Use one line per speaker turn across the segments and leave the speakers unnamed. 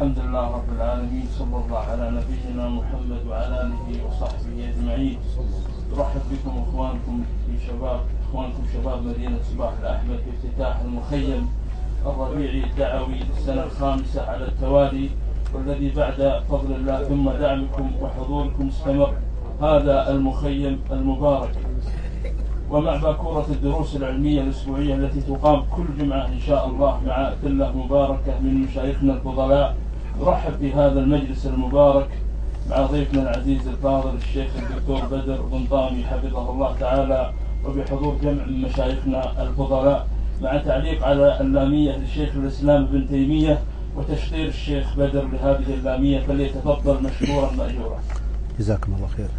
الحمد لله رب العالمين، صلى الله على نبينا محمد وعلى آله وصحبه أجمعين. أرحب بكم إخوانكم شباب مدينة صباح الأحمد في افتتاح المخيم الربيعي الدعوي السنة الخامسة على التوالي، والذي بعد فضل الله ثم دعمكم وحضوركم استمر هذا المخيم المبارك، ومع باكورة الدروس العلمية الأسبوعية التي تقام كل جمعة إن شاء الله مع أدلة مباركة من مشايخنا الفضلاء. نرحب بهذا المجلس المبارك مع ضيفنا العزيز الفاضل الشيخ الدكتور بدر بن طامي حفظه الله تعالى، وبحضور جمع من مشايخنا الفضلاء، مع تعليق على اللامية لشيخ الإسلام ابن تيمية وتشطير الشيخ بدر لهذه اللامية، فليتفضل مشكورا مأجورا.
جزاكم الله خير.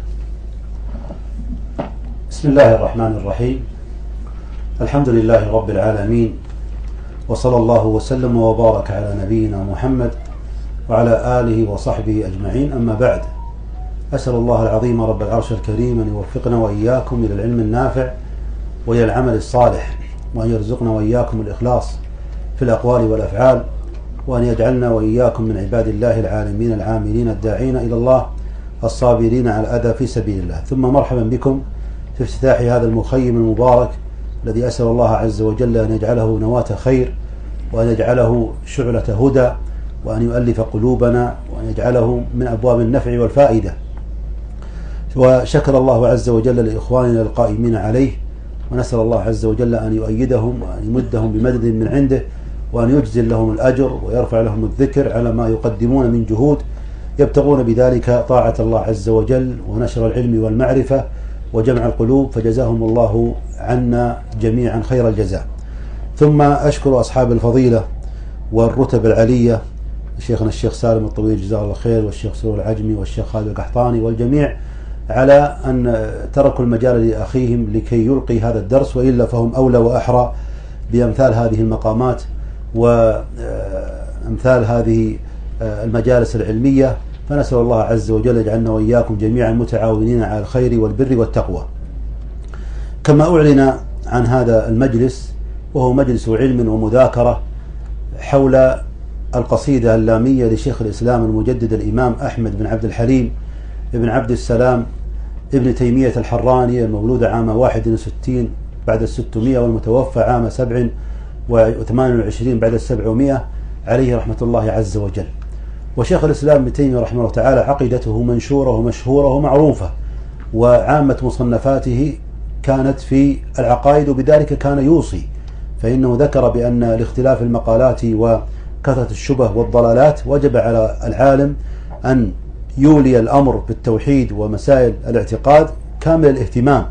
بسم الله الرحمن الرحيم. الحمد لله رب العالمين، وصلى الله وسلم وبارك على نبينا محمد وعلى آله وصحبه أجمعين، أما بعد. أسأل الله العظيم رب العرش الكريم أن يوفقنا وإياكم إلى العلم النافع وإلى العمل الصالح، وأن يرزقنا وإياكم الإخلاص في الأقوال والأفعال، وأن يجعلنا وإياكم من عباد الله العالمين العاملين الداعين إلى الله الصابرين على الأذى في سبيل الله. ثم مرحبا بكم في افتتاح هذا المخيم المبارك، الذي أسأل الله عز وجل أن يجعله نواة خير، وأن يجعله شعلة هدى، وأن يؤلف قلوبنا، وأن يجعله من أبواب النفع والفائدة. وشكر الله عز وجل لإخواننا القائمين عليه، ونسأل الله عز وجل أن يؤيدهم وأن يمدهم بمدد من عنده، وأن يجزل لهم الأجر ويرفع لهم الذكر على ما يقدمون من جهود يبتغون بذلك طاعة الله عز وجل ونشر العلم والمعرفة وجمع القلوب، فجزاهم الله عنا جميعا خير الجزاء. ثم أشكر أصحاب الفضيلة والرتب العلية، شيخنا الشيخ سالم الطويل جزاه الله خير، والشيخ سرور العجمي، والشيخ خالد القحطاني، والجميع على أن تركوا المجال لأخيهم لكي يلقي هذا الدرس، وإلا فهم أولى وأحرى بأمثال هذه المقامات وأمثال هذه المجالس العلمية. فنسأل الله عز وجل يجعلنا وإياكم جميعا متعاونين على الخير والبر والتقوى. كما أعلن عن هذا المجلس، وهو مجلس علم ومذاكرة حول القصيدة اللامية لشيخ الإسلام المجدد الإمام أحمد بن عبد الحليم ابن عبد السلام ابن تيمية الحراني، المولود عام 61 بعد 600 والمتوفى عام 27 بعد 700 عليه رحمة الله عز وجل. وشيخ الإسلام ابن تيمية رحمه الله تعالى عقيدته منشورة ومشهورة ومعروفة، وعامة مصنفاته كانت في العقائد، وبذلك كان يوصي، فإنه ذكر بأن لاختلاف المقالات وكثرة الشبه والضلالات وجب على العالم أن يولي الأمر بالتوحيد ومسائل الاعتقاد كامل الاهتمام.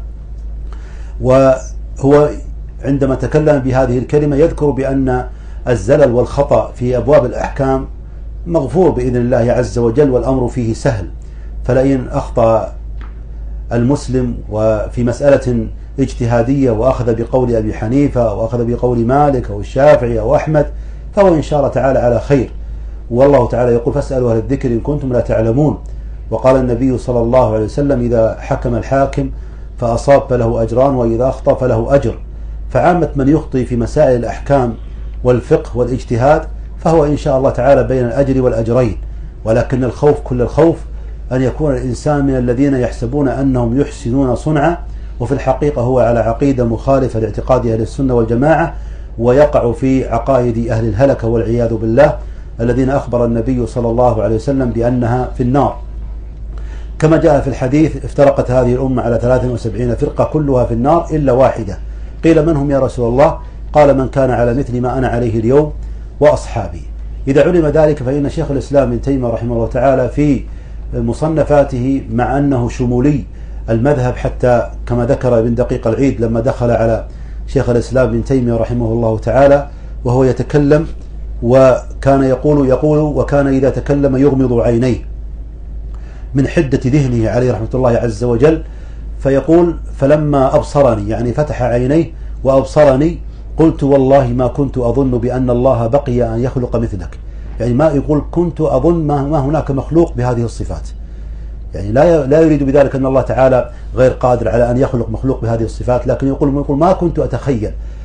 وهو عندما تكلم بهذه الكلمة يذكر بأن الزلل والخطأ في أبواب الأحكام مغفور بإذن الله عز وجل، والأمر فيه سهل. فلئن أخطأ المسلم وفي مسألة اجتهادية وأخذ بقول أبي حنيفة أو أخذ بقول مالك أو الشافعي أو أحمد، فهو إن شاء الله تعالى على خير. والله تعالى يقول: فاسألوا أهل الذكر إن كنتم لا تعلمون. وقال النبي صلى الله عليه وسلم: إذا حكم الحاكم فأصاب فله أجران، وإذا أخطأ فله أجر. فعامة من يخطي في مسائل الأحكام والفقه والاجتهاد فهو إن شاء الله تعالى بين الأجر والأجرين، ولكن الخوف كل الخوف أن يكون الإنسان من الذين يحسبون أنهم يحسنون صنعا، وفي الحقيقة هو على عقيدة مخالفة لاعتقاد أهل السنة والجماعة، ويقع في عقائد أهل الهلكة والعياذ بالله، الذين أخبر النبي صلى الله عليه وسلم بأنها في النار. كما جاء في الحديث: افترقت هذه الأمة على 73 فرقة كلها في النار إلا واحدة. قيل: من هم يا رسول الله؟ قال: من كان على مثل ما أنا عليه اليوم وأصحابي. إذا علم ذلك فإن شيخ الإسلام ابن تيمية رحمه الله تعالى في مصنفاته، مع أنه شمولي المذهب، حتى كما ذكر ابن دقيق العيد لما دخل على شيخ الإسلام ابن تيمية رحمه الله تعالى وهو يتكلم، وكان يقول وكان إذا تكلم يغمض عينيه من حدة ذهنه عليه رحمة الله عز وجل، فيقول: فلما أبصرني، يعني فتح عينيه وأبصرني، قلت والله ما كنت أظن بأن الله بقي أن يخلق مثلك. يعني ما يقول كنت أظن ما هناك مخلوق بهذه الصفات، يعني لا يريد بذلك أن الله تعالى غير قادر على أن يخلق مخلوق بهذه الصفات، لكن يقول ما كنت أتخيل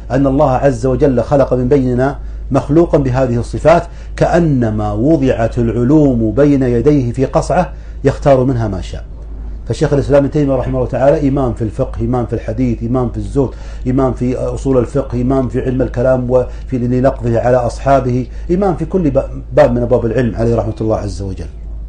أن الله عز وجل خلق من بيننا مخلوقا بهذه الصفات، كأنما وضعت العلوم بين يديه في قصعة يختار منها ما شاء. فالشيخ الإسلام ابن تيمية رحمه الله تعالى إمام في الفقه، إمام في الحديث، إمام في الزهد، إمام في أصول الفقه، إمام في علم الكلام وفي نقضه على أصحابه، إمام في كل باب من أبواب العلم عليه رحمة الله عز وجل.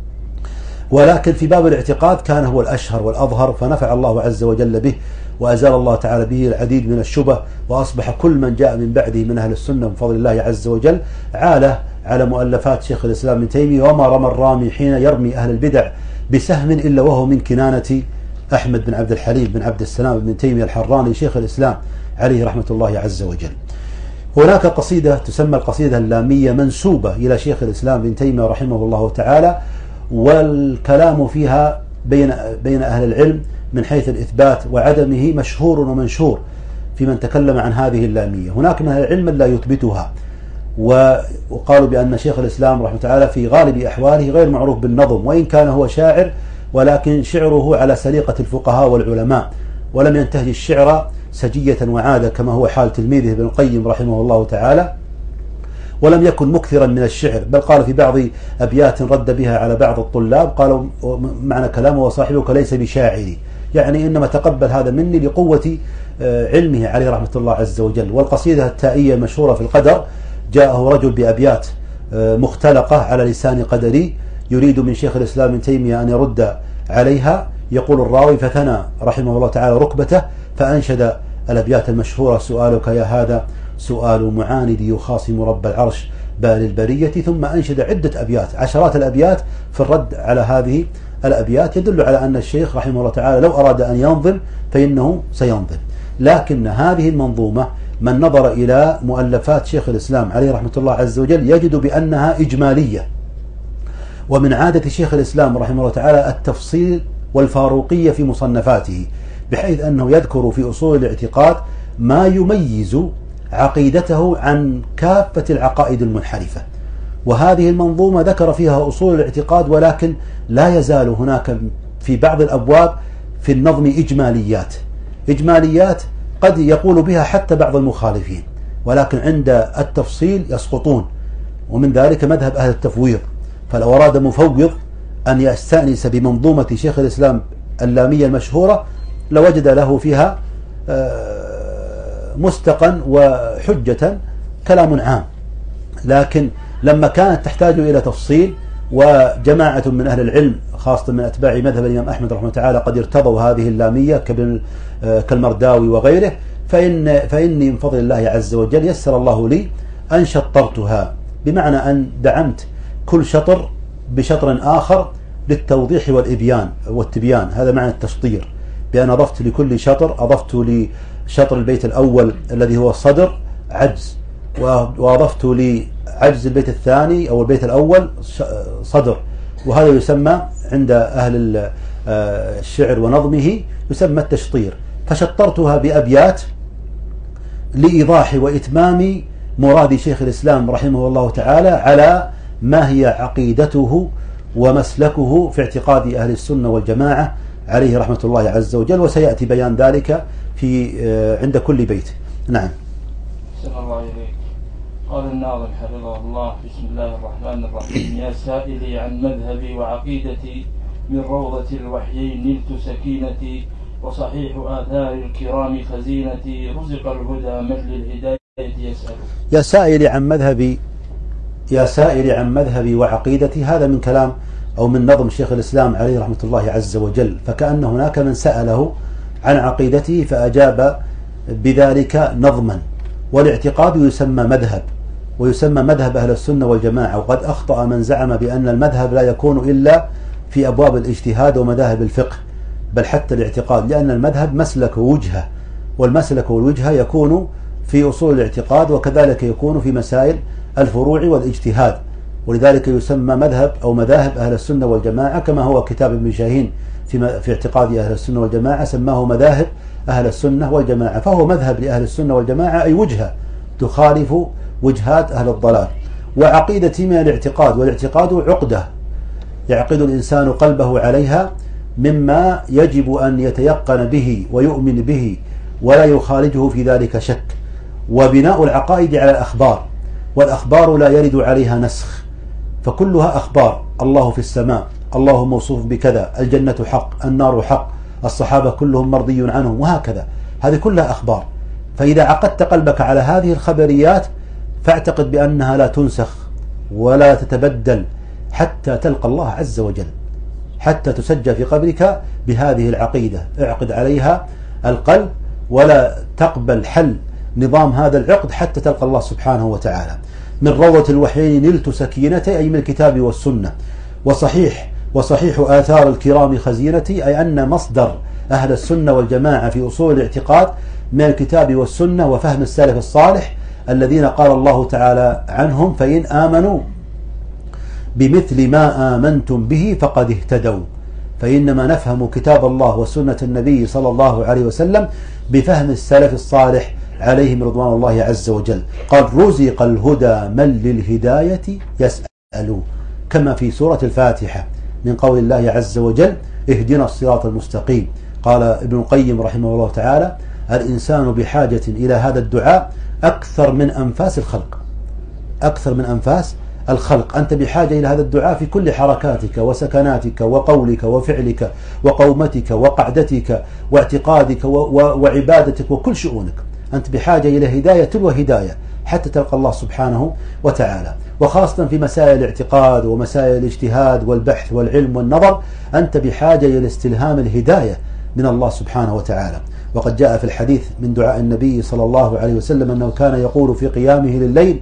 ولكن في باب الاعتقاد كان هو الأشهر والأظهر، فنفع الله عز وجل به وأزال الله تعالى به العديد من الشبه، وأصبح كل من جاء من بعده من أهل السنة بفضل الله عز وجل عاله على مؤلفات شيخ الإسلام ابن تيمية. وما رمى الرامي حين يرمي أهل البدع بسهم إلا وهو من كنانة أحمد بن عبد الحليم بن عبد السلام بن تيمية الحراني شيخ الإسلام عليه رحمة الله عز وجل. هناك قصيدة تسمى القصيدة اللامية منسوبة إلى شيخ الإسلام ابن تيمية رحمه الله تعالى، والكلام فيها بين أهل العلم من حيث الإثبات وعدمه مشهور ومنشور في من تكلم عن هذه اللامية. هناك من أهل العلم لا يثبتها، وقالوا بأن شيخ الإسلام رحمه تعالى في غالب أحواله غير معروف بالنظم، وإن كان هو شاعر ولكن شعره على سليقة الفقهاء والعلماء، ولم ينتهج الشعر سجية وعادة كما هو حال تلميذه ابن القيم رحمه الله تعالى، ولم يكن مكثرا من الشعر، بل قال في بعض أبيات رد بها على بعض الطلاب، قالوا معنى كلامه وصاحبك ليس بشاعري، يعني إنما تقبل هذا مني لقوة علمه عليه رحمة الله عز وجل. والقصيدة التائية المشهورة في القدر جاءه رجل بأبيات مختلقة على لسان قدري يريد من شيخ الإسلام ابن تيمية أن يرد عليها، يقول الراوي فثنى رحمه الله تعالى ركبته فأنشد الأبيات المشهورة: سؤالك يا هذا سؤال معاند يخاصم رب العرش بال البرية، ثم أنشد عدة أبيات، عشرات الأبيات في الرد على هذه الأبيات، يدل على أن الشيخ رحمه الله تعالى لو أراد أن ينظم فإنه سينظم. لكن هذه المنظومة من نظر إلى مؤلفات شيخ الإسلام عليه رحمة الله عز وجل يجد بأنها إجمالية، ومن عادة شيخ الإسلام رحمه الله تعالى التفصيل والفاروقية في مصنفاته، بحيث أنه يذكر في أصول الاعتقاد ما يميز عقيدته عن كافة العقائد المنحرفة. وهذه المنظومة ذكر فيها أصول الاعتقاد، ولكن لا يزال هناك في بعض الأبواب في النظم إجماليات قد يقول بها حتى بعض المخالفين، ولكن عند التفصيل يسقطون، ومن ذلك مذهب أهل التفويض. فلو أراد مفوض أن يستأنس بمنظومة شيخ الإسلام اللامية المشهورة لوجد له فيها مستقا وحجة كلام عام، لكن لما كانت تحتاج إلى تفصيل وجماعة من أهل العلم خاصة من أتباع مذهب الإمام أحمد رحمه تعالى قد ارتضوا هذه اللامية كالمرداوي وغيره، فإني من فضل الله عز وجل يسر الله لي أن شطرتها، بمعنى أن دعمت كل شطر بشطر آخر للتوضيح والإبيان والتبيان. هذا معنى التشطير، بأن أضفت لكل شطر، أضفت لشطر البيت الأول الذي هو الصدر عجز، وأضفت لعجز البيت الثاني أو البيت الأول صدر، وهذا يسمى عند أهل الشعر ونظمه يسمى التشطير. فشطرتها بأبيات لإيضاح وإتمام مراد شيخ الإسلام رحمه الله تعالى على ما هي عقيدته ومسلكه في اعتقاد أهل السنة والجماعة عليه رحمة الله عز وجل، وسيأتي بيان ذلك عند كل بيت. نعم.
أحسن الله إليك. قال الناظم حفظه الله: بسم الله الرحمن الرحيم. يا سائلي عن مذهبي وعقيدتي من روضة الوحيين نلت سكينتي، وصحيح آثار الكرام خزينتي، رزق الهدى من للهداية يسأل.
يا سائلي عن مذهبي وعقيدتي، هذا من كلام أو من نظم شيخ الإسلام عليه رحمة الله عز وجل، فكأن هناك من سأله عن عقيدته فأجاب بذلك نظما. والاعتقاد يسمى مذهب، ويسمى مذهب أهل السنة والجماعة، وقد أخطأ من زعم بأن المذهب لا يكون إلا في أبواب الاجتهاد ومذاهب الفقه، بل حتى الاعتقاد، لأن المذهب مسلك ووجهة، والمسلك والوجهة يكون في أصول الاعتقاد، وكذلك يكون في مسائل الفروع والاجتهاد، ولذلك يسمى مذهب أو مذاهب أهل السنة والجماعة، كما هو كتاب ابن شاهين في اعتقاد أهل السنة والجماعة سماه مذاهب أهل السنة والجماعة، فهو مذهب لأهل السنة والجماعة، أي وجهة تخالف وجهات أهل الضلال. وعقيدتي من الاعتقاد، والاعتقاد عقدة يعقد الإنسان قلبه عليها مما يجب أن يتيقن به ويؤمن به ولا يخالجه في ذلك شك. وبناء العقائد على الأخبار، والأخبار لا يرد عليها نسخ، فكلها أخبار. الله في السماء، الله موصوف بكذا، الجنة حق، النار حق، الصحابة كلهم مرضي عنهم، وهكذا. هذه كلها أخبار. فإذا عقدت قلبك على هذه الخبريات فاعتقد بأنها لا تنسخ ولا تتبدل حتى تلقى الله عز وجل، حتى تسجى في قبرك بهذه العقيدة. اعقد عليها القلب ولا تقبل حل نظام هذا العقد حتى تلقى الله سبحانه وتعالى. من روضة الوحيين نلت سكينتي، أي من الكتاب والسنة. وصحيح آثار الكرام خزينتي، أي أن مصدر أهل السنة والجماعة في أصول الاعتقاد من الكتاب والسنة وفهم السلف الصالح الذين قال الله تعالى عنهم: فإن آمنوا بمثل ما آمنتم به فقد اهتدوا. فإنما نفهم كتاب الله وسنة النبي صلى الله عليه وسلم بفهم السلف الصالح عليهم رضوان الله عز وجل. قد رزق الهدى من للهداية يسأل، كما في سورة الفاتحة من قول الله عز وجل: اهدنا الصراط المستقيم. قال ابن القيم رحمه الله تعالى: الإنسان بحاجة إلى هذا الدعاء أكثر من أنفاس الخلق. أكثر من أنفاس الخلق. أنت بحاجة إلى هذا الدعاء في كل حركاتك وسكناتك وقولك وفعلك وقومتك وقعدتك واعتقادك وعبادتك وكل شؤونك. أنت بحاجة إلى هداية وهداية حتى تلقى الله سبحانه وتعالى. وخاصة في مسائل الاعتقاد ومسائل الاجتهاد والبحث والعلم والنظر، أنت بحاجة إلى استلهام الهداية من الله سبحانه وتعالى. وقد جاء في الحديث من دعاء النبي صلى الله عليه وسلم أنه كان يقول في قيامه لليل: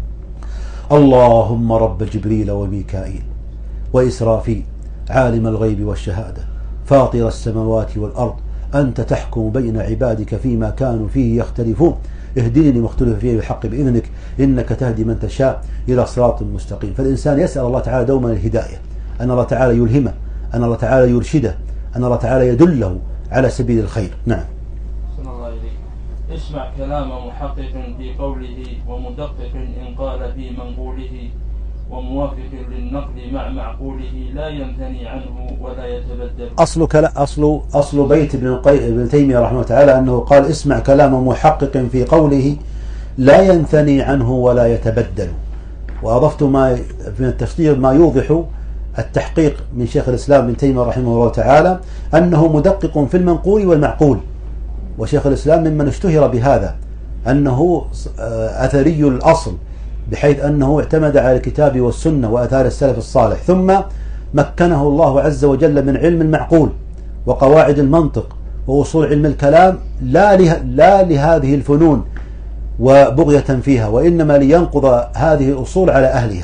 اللهم رب جبريل وميكائيل وإسرافيل عالم الغيب والشهادة فاطر السماوات والأرض أنت تحكم بين عبادك فيما كانوا فيه يختلفون اهدني لما اختلف فيه بالحق بإذنك إنك تهدي من تشاء إلى صراط مستقيم. فالإنسان يسأل الله تعالى دوما الهداية، أن الله تعالى يلهمه، أن الله تعالى يرشده، أن الله تعالى يدله على سبيل الخير. نعم.
اسمع كلام محقق في قوله ومدقق إن قال في منقوله وموافق للنقل مع معقوله لا ينثني عنه ولا يتبدل.
أصل بيت ابن تيمية رحمه الله تعالى أنه قال: اسمع كلام محقق في قوله لا ينثني عنه ولا يتبدل. وأضفت ما من التفسير ما يوضح التحقيق من شيخ الإسلام ابن تيمية رحمه الله تعالى أنه مدقق في المنقول والمعقول. وشيخ الإسلام ممن اشتهر بهذا أنه أثري الأصل، بحيث أنه اعتمد على الكتاب والسنة وأثار السلف الصالح، ثم مكنه الله عز وجل من علم المعقول وقواعد المنطق وأصول علم الكلام، لا لهذه الفنون وبغية فيها، وإنما لينقض هذه الأصول على أهلها.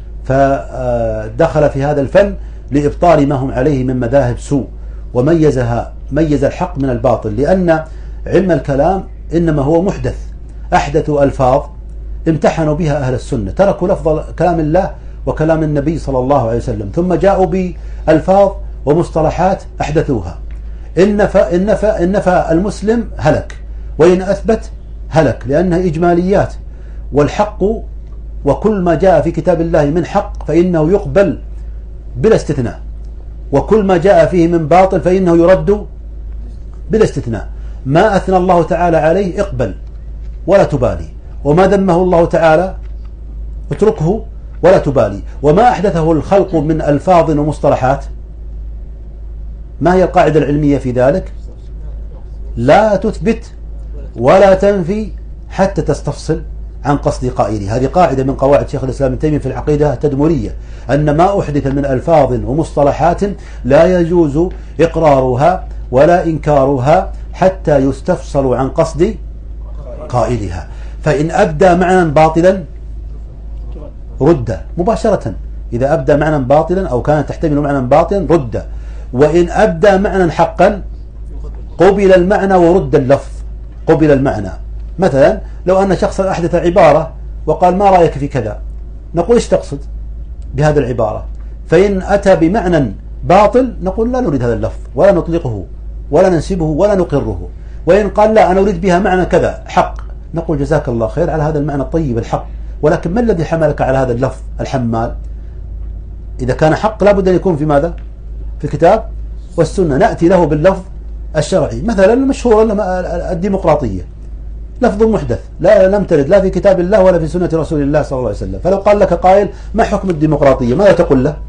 فدخل في هذا الفن لإبطال ما هم عليه من مذاهب سوء، ميز الحق من الباطل. لأن علم الكلام إنما هو محدث، أحدثوا ألفاظ امتحنوا بها أهل السنة، تركوا لفظ كلام الله وكلام النبي صلى الله عليه وسلم، ثم جاءوا بألفاظ ومصطلحات أحدثوها. إن نفى المسلم هلك، وإن أثبت هلك، لأنها إجماليات. والحق وكل ما جاء في كتاب الله من حق فإنه يقبل بلا استثناء، وكل ما جاء فيه من باطل فإنه يرد بلا استثناء. ما أثنى الله تعالى عليه اقبل ولا تبالي، وما ذمه الله تعالى اتركه ولا تبالي. وما أحدثه الخلق من ألفاظ ومصطلحات، ما هي القاعدة العلمية في ذلك؟ لا تثبت ولا تنفي حتى تستفصل عن قصد قائله. هذه قاعدة من قواعد شيخ الإسلام ابن تيمية في العقيدة التدمرية، أن ما أحدث من ألفاظ ومصطلحات لا يجوز إقرارها ولا إنكارها حتى يستفصل عن قصد قائلها. فإن أبدى معنى باطلا رد مباشرة، إذا أبدى معنى باطلا أو كانت تحتمل معنى باطلا رد. وإن أبدى معنى حقا قبل المعنى ورد اللفظ. قبل المعنى. مثلا لو أن شخصا أحدث عبارة وقال ما رأيك في كذا، نقول ايش تقصد بهذه العبارة؟ فإن أتى بمعنى باطل نقول لا نريد هذا اللفظ ولا نطلقه ولا ننسبه ولا نقره. وإن قال لا أنا أريد بها معنى كذا حق، نقول جزاك الله خير على هذا المعنى الطيب الحق، ولكن ما الذي حملك على هذا اللفظ الحمال؟ إذا كان حق لابد أن يكون في ماذا؟ في الكتاب والسنة، نأتي له باللفظ الشرعي. مثلا المشهور الديمقراطية، لفظ محدث لم ترد لا في كتاب الله ولا في سنة رسول الله صلى الله عليه وسلم. فلو قال لك قائل ما حكم الديمقراطية، ماذا تقول له؟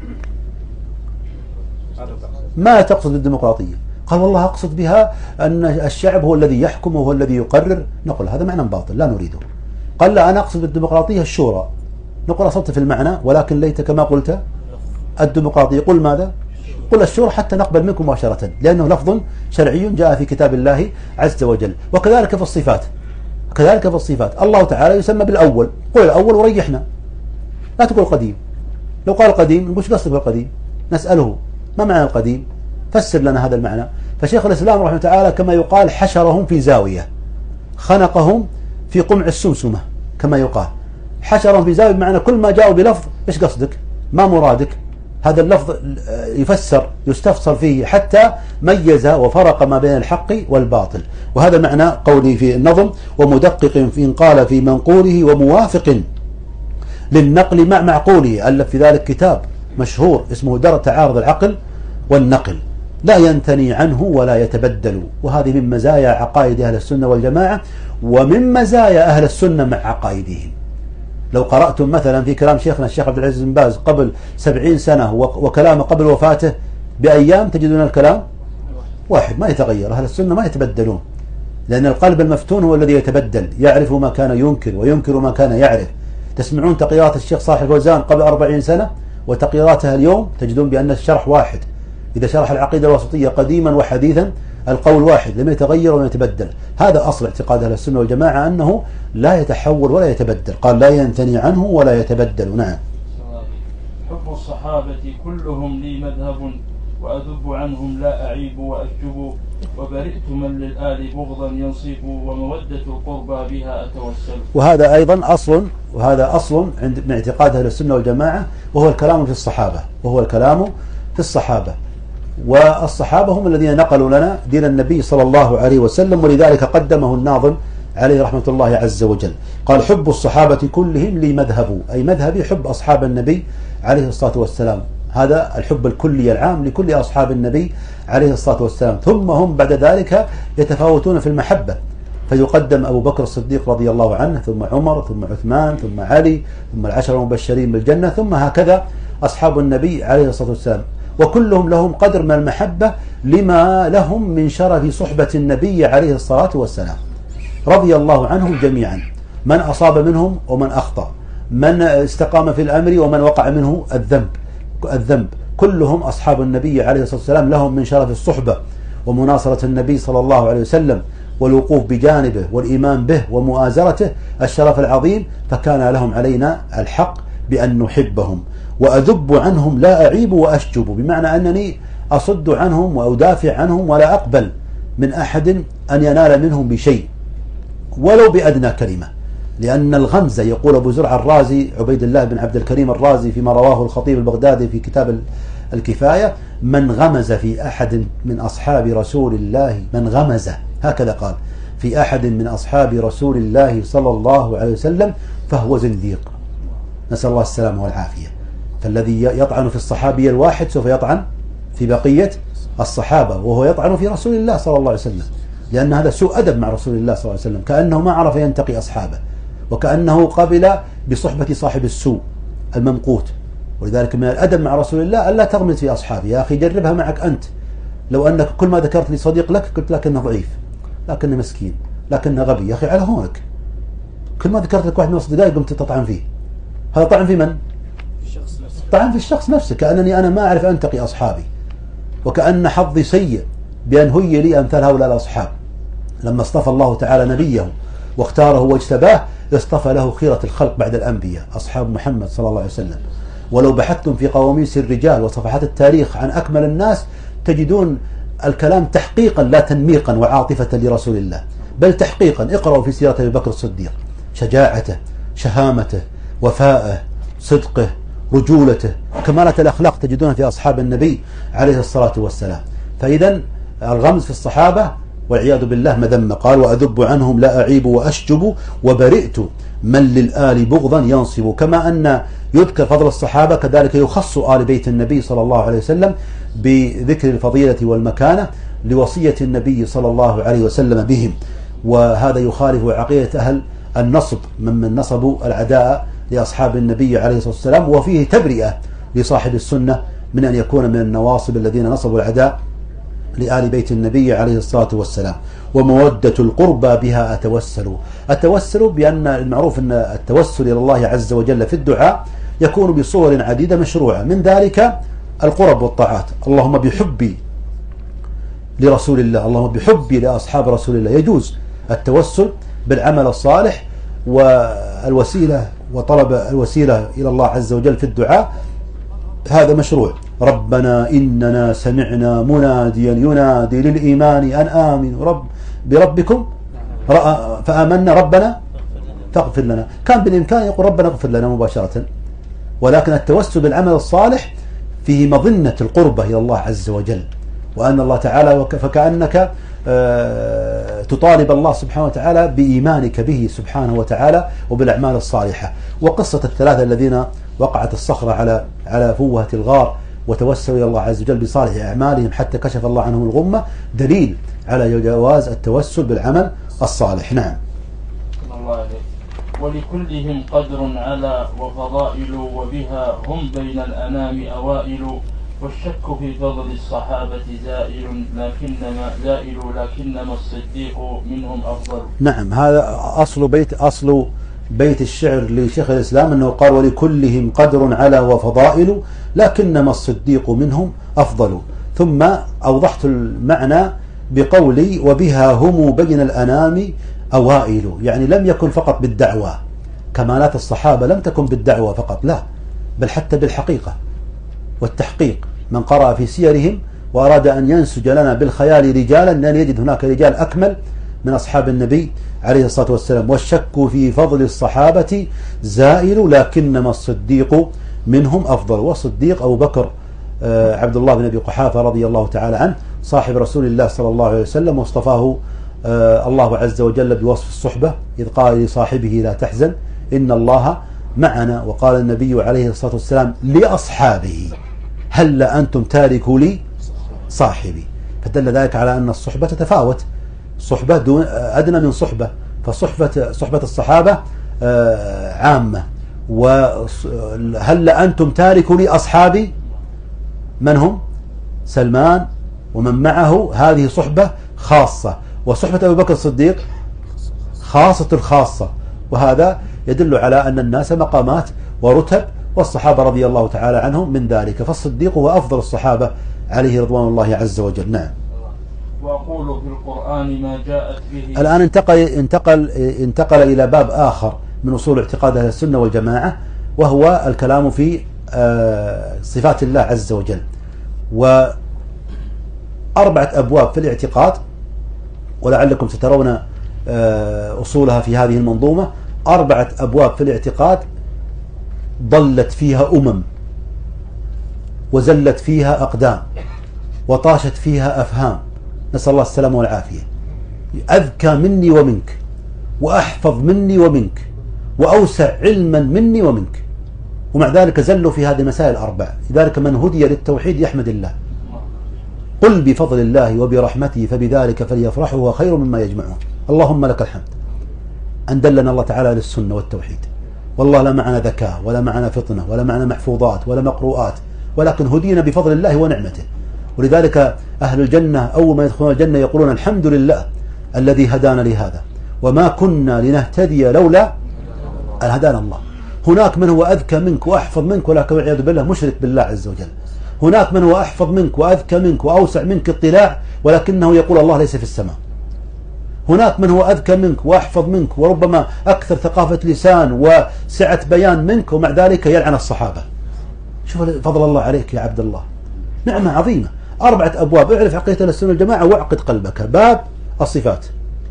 ما تقصد الديمقراطية؟ قال والله أقصد بها أن الشعب هو الذي يحكم وهو الذي يقرر. نقول هذا معنى باطل لا نريده. قال لا أنا أقصد بالديمقراطية الشورى. نقول أصبت في المعنى ولكن ليتك ما قلت الديمقراطية. قل ماذا؟ قل الشورى حتى نقبل منكم مباشرة، لأنه لفظ شرعي جاء في كتاب الله عز وجل. وكذلك في الصفات، كذلك في الصفات الله تعالى يسمى بالأول. قل الأول وريحنا، لا تقول قديم. لو قال قديم وش قصدك بالقديم؟ نسأله ما معنى القديم؟ فسر لنا هذا المعنى. فشيخ الإسلام رحمه تعالى كما يقال حشرهم في زاوية، خنقهم في قمع السمسمة كما يقال. حشرهم في زاوية بمعنى كل ما جاءوا بلفظ ايش قصدك؟ ما مرادك؟ هذا اللفظ يفسر يستفسر فيه حتى ميز وفرق ما بين الحق والباطل. وهذا معنى قولي في النظم: ومدقق إن قال في منقوله وموافق للنقل مع معقوله. ألف في ذلك كتاب مشهور اسمه درء تعارض العقل والنقل، لا ينثني عنه ولا يتبدل. وهذه من مزايا عقائد أهل السنة والجماعة، ومن مزايا أهل السنة مع عقائدهم. لو قرأتم مثلا في كلام شيخنا الشيخ عبد العزيز بن باز قبل 70 سنة وكلامه قبل وفاته بأيام، تجدون الكلام واحد ما يتغير. أهل السنة ما يتبدلون، لأن القلب المفتون هو الذي يتبدل، يعرف ما كان ينكر وينكر ما كان يعرف. تسمعون تقريرات الشيخ صالح الفوزان قبل 40 سنة وتقريراتها اليوم، تجدون بأن الشرح واحد. إذا شرح العقيدة الوسطية قديما وحديثا القول واحد، لم يتغير ولا يتبدل. هذا أصل اعتقاد أهل السنة والجماعة، أنه لا يتحول ولا يتبدل. قال لا ينثني عنه ولا يتبدل. نعم.
حب الصحابة كلهم لي مذهب، وأذب عنهم لا أعيب وأشجب، وبرئت من للآل بغضا ينصب، ومودة القربى بها أتوسل.
وهذا أيضا أصل، وهذا أصل من اعتقاد أهل السنة والجماعة، وهو الكلام في الصحابة، وهو الكلام في الصحابة. والصحابة هم الذين نقلوا لنا دين النبي صلى الله عليه وسلم، ولذلك قدمه الناظم عليه رحمة الله عز وجل. قال حب الصحابة كلهم لي مذهب، أي مذهبي حب أصحاب النبي عليه الصلاة والسلام. هذا الحب الكلي العام لكل أصحاب النبي عليه الصلاة والسلام. ثم هم بعد ذلك يتفاوتون في المحبة، فيقدم أبو بكر الصديق رضي الله عنه، ثم عمر، ثم عثمان، ثم علي، ثم العشر المبشرين بالجنة، ثم هكذا أصحاب النبي عليه الصلاة والسلام. وكلهم لهم قدر من المحبة لما لهم من شرف صحبة النبي عليه الصلاة والسلام. رضي الله عنهم جميعا، من أصاب منهم ومن أخطأ، من استقام في الأمر ومن وقع منه الذنب، كلهم أصحاب النبي عليه الصلاة والسلام لهم من شرف الصحبة ومناصرة النبي صلى الله عليه وسلم والوقوف بجانبه والإيمان به ومؤازرته الشرف العظيم. فكان لهم علينا الحق بأن نحبهم. وأذب عنهم لا أعيب وأشجب، بمعنى أنني أصد عنهم وأدافع عنهم، ولا أقبل من أحد أن ينال منهم بشيء ولو بأدنى كلمة. لأن الغمزة، يقول أبو زرع الرازي عبيد الله بن عبد الكريم الرازي فيما رواه الخطيب البغدادي في كتاب الكفاية: من غمز في أحد من أصحاب رسول الله، من غمز هكذا قال، في أحد من أصحاب رسول الله صلى الله عليه وسلم فهو زنديق. نسأل الله السلامة والعافية. فالذي يطعن في الصحابي الواحد سوف يطعن في بقية الصحابة، وهو يطعن في رسول الله صلى الله عليه وسلم، لأن هذا سوء أدب مع رسول الله صلى الله عليه وسلم، كأنه ما عرف ينتقي أصحابه، وكأنه قبل بصحبة صاحب السوء الممقوت. ولذلك من الأدب مع رسول الله ألا تغمز في أصحابه. يا أخي جربها معك أنت. لو أنك كل ما ذكرت لي صديق لك قلت لكنه ضعيف، لكنه مسكين، لكنه غبي، يا أخي على هونك. كل ما ذكرت لك واحد من أصدقائي قمت تطعن فيه. هذا طعن في من؟ طعن في الشخص نفسه، كأنني أنا ما أعرف أنتقي أصحابي، وكأن حظي سيء بأن هي لي أمثال هؤلاء الأصحاب. لما اصطفى الله تعالى نبيه واختاره واجتباه، اصطفى له خيرة الخلق بعد الأنبياء أصحاب محمد صلى الله عليه وسلم. ولو بحثتم في قواميس الرجال وصفحات التاريخ عن أكمل الناس تجدون الكلام تحقيقا لا تنميقا وعاطفة لرسول الله، بل تحقيقا. اقرأوا في سيرة أبي بكر الصديق، شجاعته، شهامته، وفاءه، صدقه، رجولته، كمالة الأخلاق تجدونها في أصحاب النبي عليه الصلاة والسلام. فإذا الغمز في الصحابة والعياذ بالله مذمة. قال وأذب عنهم لا أعيب وأشجب، وبرئت من للآل بغضا ينصب. كما أن يذكر فضل الصحابة كذلك يخص آل بيت النبي صلى الله عليه وسلم بذكر الفضيلة والمكانة لوصية النبي صلى الله عليه وسلم بهم. وهذا يخالف عقيدة أهل النصب ممن نصبوا العداء لأصحاب النبي عليه الصلاة والسلام، وفيه تبرئة لصاحب السنة من أن يكون من النواصب الذين نصبوا العداء لآل بيت النبي عليه الصلاة والسلام. ومودة القربى بها أتوسل بأن المعروف أن التوسل إلى الله عز وجل في الدعاء يكون بصور عديدة مشروعة، من ذلك القرب والطاعات. اللهم بحبي لرسول الله، اللهم بحبي لأصحاب رسول الله، يجوز التوسل بالعمل الصالح والوسيلة وطلب الوسيلة إلى الله عز وجل في الدعاء، هذا مشروع. ربنا إننا سمعنا مناديا ينادي للإيمان أن آمنوا بربكم فآمنا ربنا فاغفر لنا. كان بالإمكان يقول ربنا اغفر لنا مباشرة، ولكن التوسل بالعمل الصالح فيه مظنة القربة إلى الله عز وجل، وأن الله تعالى فكأنك تطالب الله سبحانه وتعالى بإيمانك به سبحانه وتعالى وبالأعمال الصالحة. وقصة الثلاثة الذين وقعت الصخرة على فوهة الغار وتوسلوا إلى الله عز وجل بصالح أعمالهم حتى كشف الله عنهم الغمة، دليل على جواز التوسل بالعمل الصالح. نعم.
الله عليك. ولكلهم قدر على وفضائل، وبها هم بين الأنام أوائل، والشك في فضل الصحابة زائل لكنما الصديق منهم أفضل.
نعم، هذا أصل بيت الشعر لشيخ الإسلام، أنه قال ولكلهم قدر على وفضائل لكنما الصديق منهم أفضل. ثم أوضحت المعنى بقولي وبها هم بين الأنام أوائل، يعني لم يكن فقط بالدعوة، كمالات الصحابة لم تكن بالدعوة فقط، لا، بل حتى بالحقيقة والتحقيق. من قرأ في سيرهم وأراد أن ينسج لنا بالخيال رجالا لن يجد هناك رجال أكمل من أصحاب النبي عليه الصلاة والسلام. والشك في فضل الصحابة زائل لكنما الصديق منهم أفضل. والصديق أبو بكر عبد الله بن أبي قحافة رضي الله تعالى عنه، صاحب رسول الله صلى الله عليه وسلم، واصطفاه الله عز وجل بوصف الصحبة، إذ قال لصاحبه لا تحزن إن الله معنا. وقال النبي عليه الصلاة والسلام لأصحابه هل أنتم تاركوا لي صاحبي، فدل ذلك على أن الصحبة تتفاوت، صحبة أدنى من صحبة، فصحبة الصحابة عامة. وهل أنتم تاركوا لي أصحابي من هم؟ سلمان ومن معه، هذه صحبة خاصة. وصحبة أبي بكر الصديق خاصة الخاصة، وهذا يدل على أن الناس مقامات ورتب، والصحابة رضي الله تعالى عنهم من ذلك، فالصديق هو أفضل الصحابة عليه رضوان الله عز وجل. نعم.
وأقول في القرآن ما جاءت به.
الآن انتقل إلى باب آخر من أصول اعتقاد أهل السنة والجماعة، وهو الكلام في صفات الله عز وجل. وأربعة أبواب في الاعتقاد، ولعلكم سترون أصولها في هذه المنظومة. 4 أبواب في الاعتقاد ضلت فيها وزلت فيها أقدام وطاشت فيها أفهام، نسأل الله السلامة والعافية. أذكى مني ومنك، وأحفظ مني ومنك، وأوسع علما مني ومنك، ومع ذلك زلوا في هذه المسائل 4. لذلك من هدي للتوحيد يحمد الله. قل بفضل الله وبرحمته فبذلك فليفرحوا هو خير مما يجمعون. اللهم لك الحمد أن دلنا الله تعالى للسنة والتوحيد. والله لا معنا ذكاء ولا معنا فطنة ولا معنا محفوظات ولا مقروءات، ولكن هدينا بفضل الله ونعمته. ولذلك أهل الجنة أول ما يدخلون الجنة يقولون الحمد لله الذي هدانا لهذا وما كنا لنهتدي لولا أن هدانا الله. هناك من هو أذكى منك وأحفظ منك، ولكن والعياذ بالله مشرك بالله عز وجل. هناك من هو أحفظ منك وأذكى منك وأوسع منك اطلاع، ولكنه يقول الله ليس في السماء. هناك من هو أذكى منك وأحفظ منك وربما أكثر ثقافة لسان وسعة بيان منك، ومع ذلك يلعن الصحابة. شوف فضل الله عليك يا عبد الله، نعمة عظيمة. 4 أبواب. اعرف عقيدة السنة والجماعة واعقد قلبك. باب الصفات،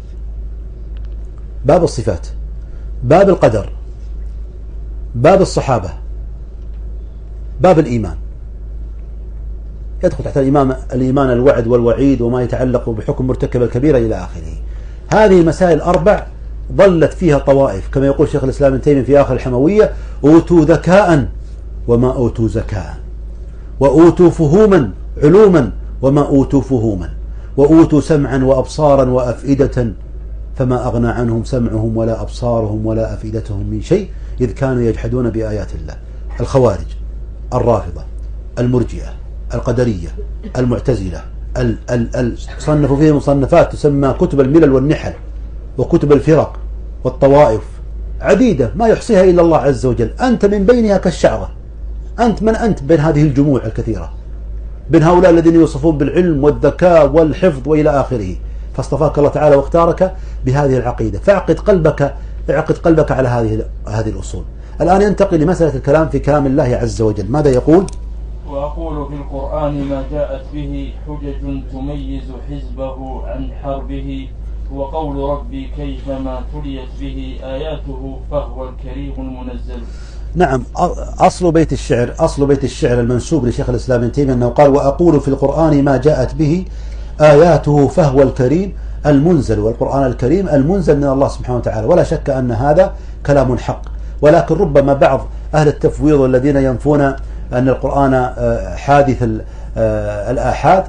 باب الصفات، باب القدر، باب الصحابة، باب الإيمان. يدخل تحت الإيمان الوعد والوعيد وما يتعلق بحكم مرتكب الكبيرة إلى آخره. هذه المسائل 4 ظلت فيها طوائف، كما يقول شيخ الإسلام ابن تيمية في آخر الحموية: أوتوا ذكاء وما أوتوا زكاء، وأوتوا فهوما علوما وما أوتوا فهوما، وأوتوا سمعا وأبصارا وأفئدة فما أغنى عنهم سمعهم ولا أبصارهم ولا أفئدتهم من شيء إذ كانوا يجحدون بآيات الله. الخوارج، الرافضة، المرجئة، القدرية، المعتزلة، صنفوا فيه مصنفات تسمى كتب الملل والنحل وكتب الفرق والطوائف عديدة ما يحصيها إلا الله عز وجل. أنت من بينها كالشعرة. أنت من أنت بين هذه الجموع الكثيرة، بين هؤلاء الذين يوصفون بالعلم والذكاء والحفظ وإلى آخره. فاصطفاك الله تعالى واختارك بهذه العقيدة، فاعقد قلبك على هذه الأصول. الآن ينتقل لمسألة الكلام في كلام الله عز وجل. ماذا يقول؟
وأقول في القرآن ما جاءت به حجج تميز حزبه عن حربه، وقول ربي كيفما تليت به آياته فهو الكريم المنزل.
نعم، أصل بيت الشعر المنسوب لشيخ الإسلام ابن تيمية أنه قال: وأقول في القرآن ما جاءت به آياته فهو الكريم المنزل. والقرآن الكريم المنزل من الله سبحانه وتعالى، ولا شك أن هذا كلام حق. ولكن ربما بعض أهل التفويض الذين ينفون أن القرآن حادث الآحاد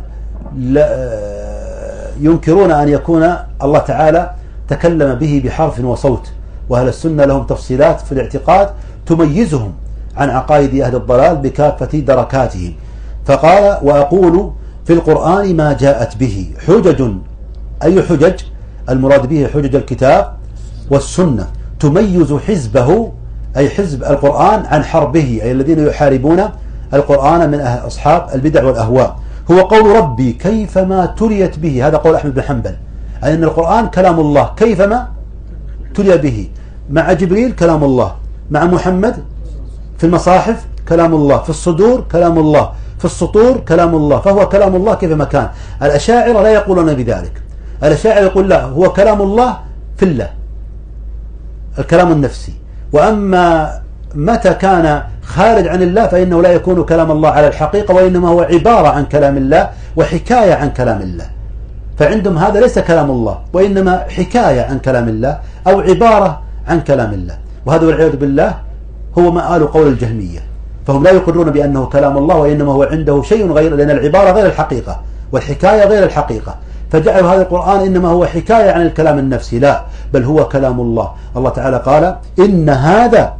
ينكرون أن يكون الله تعالى تكلم به بحرف وصوت. وأهل السنة لهم تفصيلات في الاعتقاد تميزهم عن عقائد أهل الضلال بكافة دركاتهم. فقال: وأقول في القرآن ما جاءت به حجج. أي حجج؟ المراد به حجج الكتاب والسنة تميز حزبه، أي حزب القرآن، عن حربه، أي الذين يحاربون القرآن من أصحاب البدع والأهواء. هو قول ربي كيفما تليت به. هذا قول أحمد بن حنبل، أي أن القرآن كلام الله كيفما تلي به. مع جبريل كلام الله، مع محمد في المصاحف كلام الله، في الصدور كلام الله، في السطور كلام الله، فهو كلام الله كيفما كان. الأشاعرة لا يقولون بذلك. الأشاعرة يقول لا، هو كلام الله في الله، الكلام النفسي. وأما متى كان خارج عن الله فإنه لا يكون كلام الله على الحقيقة، وإنما هو عبارة عن كلام الله وحكاية عن كلام الله. فعندهم هذا ليس كلام الله، وإنما حكاية عن كلام الله أو عبارة عن كلام الله. وهذا والعياذ بالله هو مآل قول الجهمية، فهم لا يقرون بأنه كلام الله، وإنما هو عنده شيء غير، لأن العبارة غير الحقيقة والحكاية غير الحقيقة. فجعلوا هذا القرآن إنما هو حكاية عن الكلام النفسي، لا، بل هو كلام الله. الله تعالى قال: إن هذا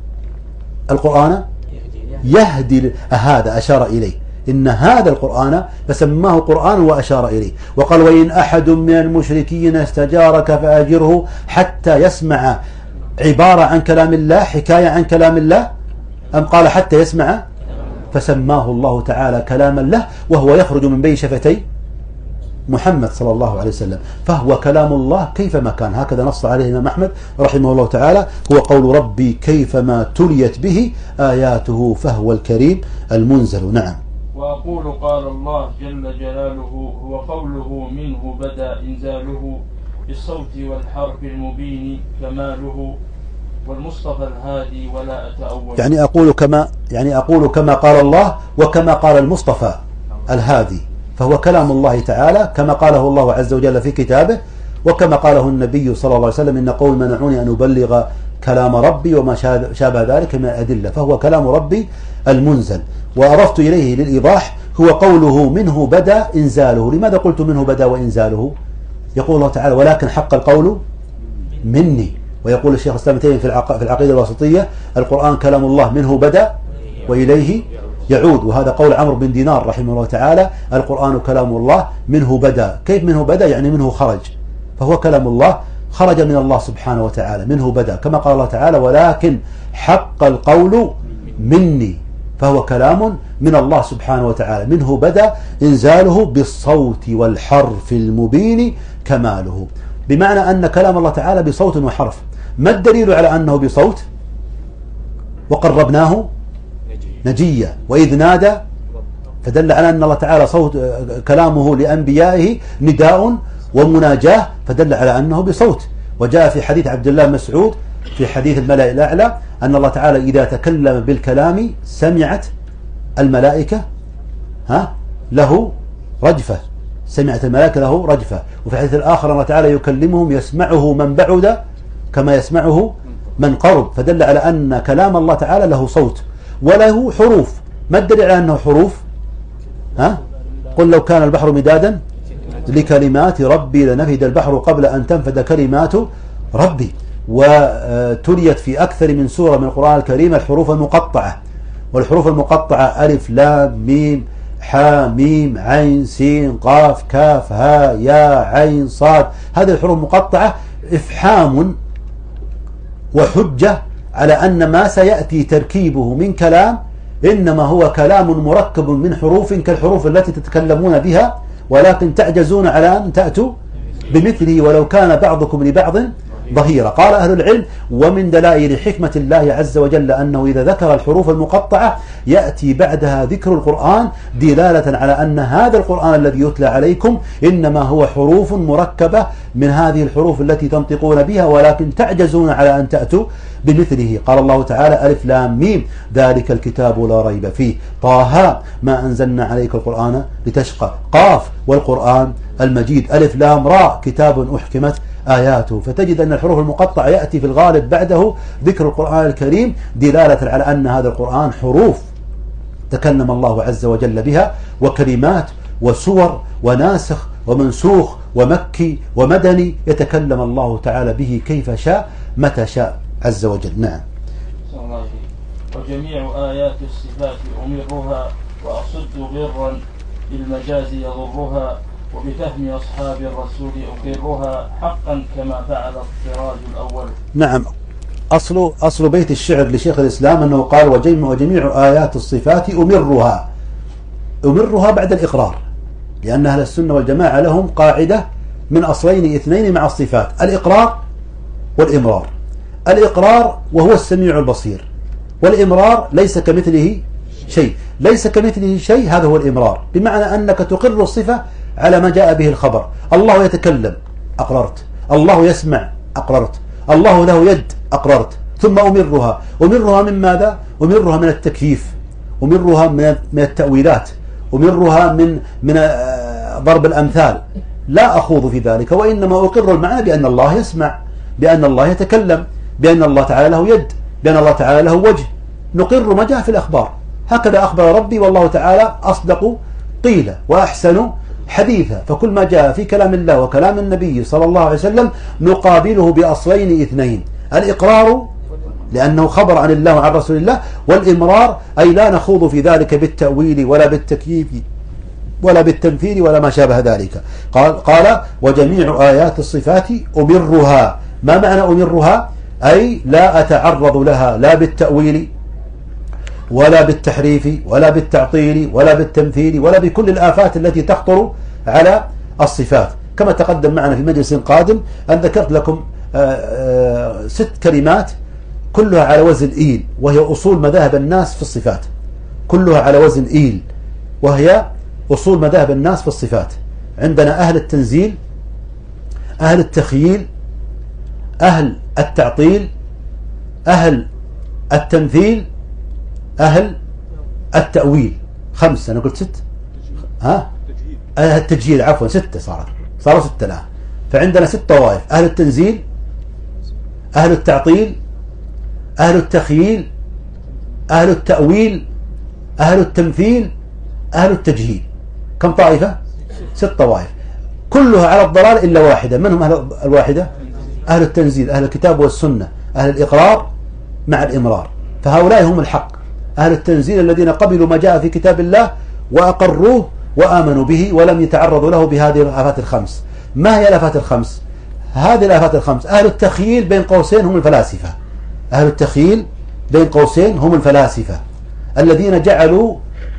القرآن يهدي. هذا أشار إليه، إن هذا القرآن فسماه قرآن وأشار إليه. وقال: وإن أحد من المشركين استجارك فأجره حتى يسمع. عبارة عن كلام الله، حكاية عن كلام الله، أم قال حتى يسمع؟ فسماه الله تعالى كلاما له، وهو يخرج من بين شفتي محمد صلى الله عليه وسلم، فهو كلام الله كيفما كان. هكذا نص عليه الإمام أحمد رحمه الله تعالى: هو قول ربي كيفما تليت به آياته فهو الكريم المنزل. نعم.
وأقول قال الله جل جلاله: هو قوله منه بدأ إنزاله، بالصوت والحرف المبين كماله، والمصطفى الهادي ولا أتأول.
يعني أقول كما قال الله وكما قال المصطفى الهادي، فهو كلام الله تعالى كما قاله الله عز وجل في كتابه، وكما قاله النبي صلى الله عليه وسلم: إن قوم منعوني أن أبلغ كلام ربي وما شابه ذلك من الأدلة. فهو كلام ربي المنزل. وأردت إليه للإيضاح: هو قوله منه بدأ إنزاله. لماذا قلت منه بدأ وإنزاله؟ يقول الله تعالى: ولكن حق القول مني. ويقول الشيخ الإسلام ابن تيمية في العقيدة الواسطية: القرآن كلام الله منه بدأ وإليه يعود. وهذا قول عمرو بن دينار رحمه الله تعالى: القرآن كلام الله منه بدأ. كيف منه بدأ؟ يعني منه خرج، فهو كلام الله خرج من الله سبحانه وتعالى، منه بدأ، كما قال الله تعالى: ولكن حق القول مني. فهو كلام من الله سبحانه وتعالى، منه بدأ إنزاله بالصوت والحرف المبين كماله. بمعنى أن كلام الله تعالى بصوت وحرف. ما الدليل على أنه بصوت؟ وقربناه نجيا وإذ نادى، فدل على أن الله تعالى صوت كلامه لأنبيائه نداء ومناجاة، فدل على أنه بصوت. وجاء في حديث عبد الله مسعود في حديث الملأ الأعلى أن الله تعالى إذا تكلم بالكلام سمعت الملائكة له رجفة، سمعت الملائكة له رجفة. وفي الحديث الآخر الله تعالى يكلمهم يسمعه من بعد كما يسمعه من قرب، فدل على أن كلام الله تعالى له صوت وله حروف. ما الدليل على أنه حروف؟ قل لو كان البحر مدادا لكلمات ربي لنفد البحر قبل أن تنفد كلمات ربي. وتليت في أكثر من سورة من القرآن الكريم الحروف المقطعة، والحروف المقطعة ألف لام ميم حا ميم عين سين قاف كاف ها يا عين صاد. هذه الحروف المقطعة إفحام وحجة على أن ما سيأتي تركيبه من كلام إنما هو كلام مركب من حروف كالحروف التي تتكلمون بها، ولكن تعجزون على أن تأتوا بمثله ولو كان بعضكم لبعض ظهيرا. قال أهل العلم: ومن دلائل حكمة الله عز وجل أنه إذا ذكر الحروف المقطعة يأتي بعدها ذكر القرآن دلالة على أن هذا القرآن الذي يتلى عليكم إنما هو حروف مركبة من هذه الحروف التي تنطقون بها ولكن تعجزون على أن تأتوا بمثله. قال الله تعالى: ألف لام ميم ذلك الكتاب لا ريب فيه، طه ما أنزلنا عليك القرآن لتشقى، قاف والقرآن المجيد، ألف لام راء كتاب أحكمت آياته. فتجد أن الحروف المقطعة يأتي في الغالب بعده ذكر القرآن الكريم دلالة على أن هذا القرآن حروف تكلم الله عز وجل بها، وكلمات وسور وناسخ ومنسوخ ومكي ومدني يتكلم الله تعالى به كيف شاء متى شاء عز وجل. نعم.
وجميع آيات الصفات أمرها وأصد غرا بالمجاز يضرها، وبفهم أصحاب الرسول أقرها حقا كما فعل الطراز الأول.
نعم. أصل بيت الشعر لشيخ الإسلام أنه قال: وجميع آيات الصفات أمرها بعد الإقرار، لأن أهل السنة والجماعة لهم قاعدة من أصلين اثنين مع الصفات: الإقرار والإمرار. الإقرار وهو السميع البصير، والإمرار ليس كمثله شيء. ليس كمثله شيء هذا هو الإمرار، بمعنى أنك تقر الصفة على ما جاء به الخبر. الله يتكلم أقررت، الله يسمع أقررت، الله له يد أقررت. ثم أمرها من ماذا؟ أمرها من التكييف، أمرها من التأويلات، أمرها من ضرب الأمثال. لا أخوض في ذلك، وإنما أقر المعنى بأن الله يسمع، بأن الله يتكلم، بأن الله تعالى له يد، بأن الله تعالى له وجه. نقر ما جاء في الأخبار، هكذا أخبر ربي والله تعالى أصدق قيل وأحسن حديثا. فكل ما جاء في كلام الله وكلام النبي صلى الله عليه وسلم نقابله بأصلين اثنين: الإقرار لأنه خبر عن الله وعن رسول الله، والإمرار أي لا نخوض في ذلك بالتأويل ولا بالتكييف ولا بالتمثيل ولا ما شابه ذلك. قال: وجميع آيات الصفات أمرها. ما معنى أمرها؟ أي لا أتعرض لها لا بالتأويل ولا بالتحريف ولا بالتعطيل ولا بالتمثيل ولا بكل الآفات التي تخطر على الصفات. كما تقدم معنا في مجلس قادم أن ذكرت لكم 6 كلمات كلها على وزن إيل، وهي أصول مذاهب الناس في الصفات. كلها على وزن إيل وهي أصول مذاهب الناس في الصفات. عندنا أهل التنزيل، أهل التخييل، أهل التعطيل، أهل التمثيل، أهل التأويل. 5. أنا قلت 6. التجهيل عفوا 6 صاروا 6 الآن. فعندنا 6 طوائف: أهل التنزيل، أهل التعطيل، أهل التخييل، أهل التأويل، أهل التمثيل، أهل التجهيل. كم طائفة؟ 6 طوائف، كلها على الضلال إلا واحدة. من هم أهل الواحدة؟ أهل التنزيل، أهل الكتاب والسنة، أهل الإقرار مع الإمرار. فهؤلاء هم الحق. أهل التنزيل الذين قبلوا ما جاء في كتاب الله وأقروه وآمنوا به ولم يتعرضوا له بهذه الآفات ال5. ما هي الآفات ال5؟ هذه الآفات ال5: أهل التخييل بين قوسين هم الفلاسفة. أهل التخييل بين قوسين هم الفلاسفة الذين جعلوا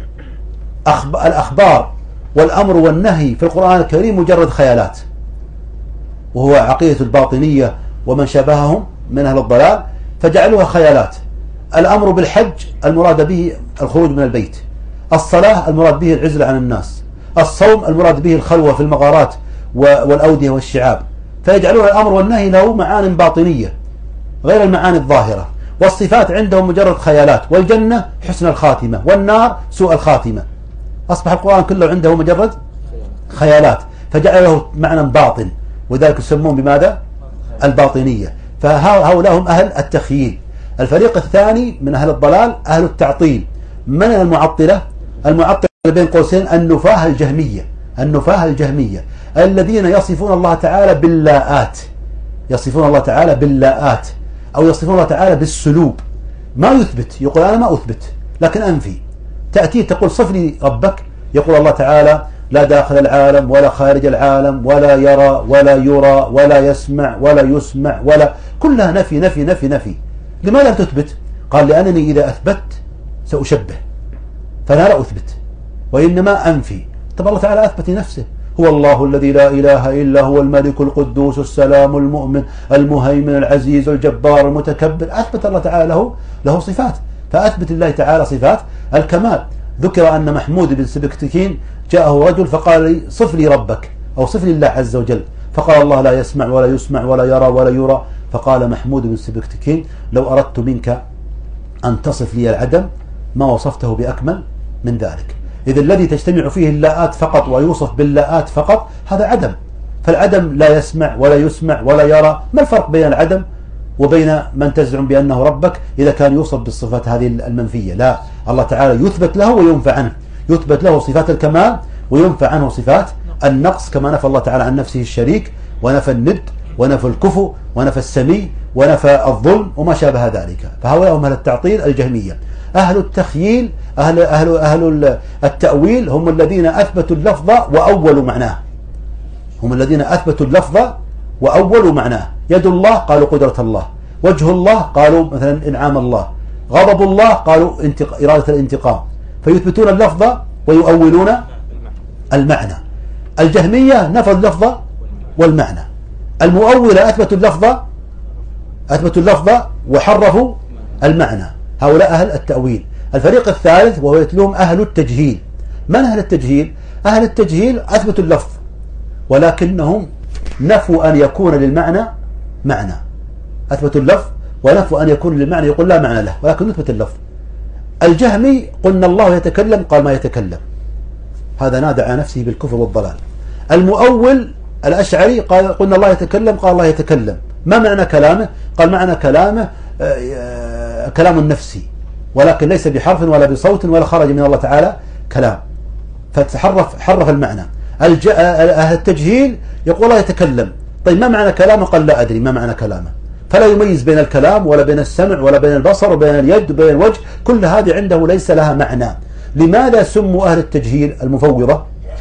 الأخبار والأمر والنهي في القرآن الكريم مجرد خيالات، وهو عقيدة الباطنية ومن شابههم من أهل الضلال، فجعلوها خيالات. الأمر بالحج المراد به الخروج من البيت، الصلاة المراد به العزلة عن الناس، الصوم المراد به الخلوة في المغارات والأودية والشعاب. فيجعلون الأمر والنهي له معان باطنية غير المعاني الظاهرة. والصفات عندهم مجرد خيالات، والجنة حسن الخاتمة والنار سوء الخاتمة. أصبح القرآن كله عنده مجرد خيالات، فجعل له معنى باطن، وذلك يسمون بماذا؟ الباطنية. فهؤلاء هم أهل التخييل. الفريق الثاني من أهل الضلال أهل التعطيل. من المعطلة؟ المعطلة بين قوسين النفاة الجهمية. النفاة الجهمية الذين يصفون الله تعالى باللاءات، يصفون الله تعالى باللاءات، أو يصفون الله تعالى بالسلوب، ما يثبت، يقول أنا ما أثبت لكن أنفي. تأتي تقول صف لي ربك، يقول الله تعالى لا داخل العالم ولا خارج العالم ولا يرى ولا يرى ولا يسمع ولا يسمع ولا، كلها نفي نفي نفي نفي. لماذا تثبت؟ قال لأنني إذا أثبت سأشبه، فأنا لا أثبت وإنما أنفي. طب الله تعالى أثبت لنفسه، هو الله الذي لا إله إلا هو الملك القدوس السلام المؤمن المهيمن العزيز الجبار المتكبر، أثبت الله تعالى له صفات، فأثبت الله تعالى صفات الكمال. ذكر أن محمود بن سبكتكين جاءه رجل فقال لي صف لي ربك أو صف لي الله عز وجل، فقال الله لا يسمع ولا يسمع ولا يرى ولا يرى. فقال محمود بن سبكتكين لو أردت منك أن تصف لي العدم ما وصفته بأكمل من ذلك. إذا الذي تجتمع فيه اللاءات فقط ويوصف باللاءات فقط هذا عدم، فالعدم لا يسمع ولا يسمع ولا يرى. ما الفرق بين العدم وبين من تزعم بأنه ربك إذا كان يوصف بالصفات هذه المنفية؟ لا، الله تعالى يثبت له وينفى عنه، يثبت له صفات الكمال وينفى عنه صفات النقص، كما نفى الله تعالى عن نفسه الشريك ونفى الند ونفى الكفو ونفى السمي ونفى الظلم وما شابه ذلك. فهؤلاء هم أهل التعطيل الجهمية. أهل التخييل أهل التأويل هم الذين أثبتوا اللفظ وأولوا معناه، هم الذين أثبتوا اللفظ وأولوا معناه. يد الله قالوا قدرة الله، وجه الله قالوا مثلا إنعام الله، غضب الله قالوا إرادة الانتقام، فيثبتون اللفظ ويؤولون المعنى. الجهمية نفوا اللفظ والمعنى، المؤولة أثبتوا اللفظ وحرفوا المعنى. هؤلاء أهل التأويل. الفريق الثالث وهو يتلوهم أهل التجهيل. من أهل التجهيل؟ أهل التجهيل أثبتوا اللفظ ولكنهم نفوا أن يكون للمعنى معنى، أثبتوا اللفظ ونفوا أن يكون للمعنى، يقول لا معنى له ولكن نثبت اللفظ. الجهمي قلنا الله يتكلم قال ما يتكلم، هذا نادى على نفسه بالكفر والضلال. المؤول الأشعري قال قلنا الله يتكلم قال الله يتكلم، ما معنى كلامه؟ قال معنى كلامه كلام نفسي ولكن ليس بحرف ولا بصوت ولا خرج من الله تعالى كلام، حرف المعنى. أهل التجهيل يقول الله يتكلم، طيب ما معنى كلامه؟ قال لا أدري ما معنى كلامه، فلا يميز بين الكلام ولا بين السمع ولا بين البصر وبين اليد وبين الوجه، كل هذه عنده ليس لها معنى. لماذا سموا أهل التجهيل المفوضة؟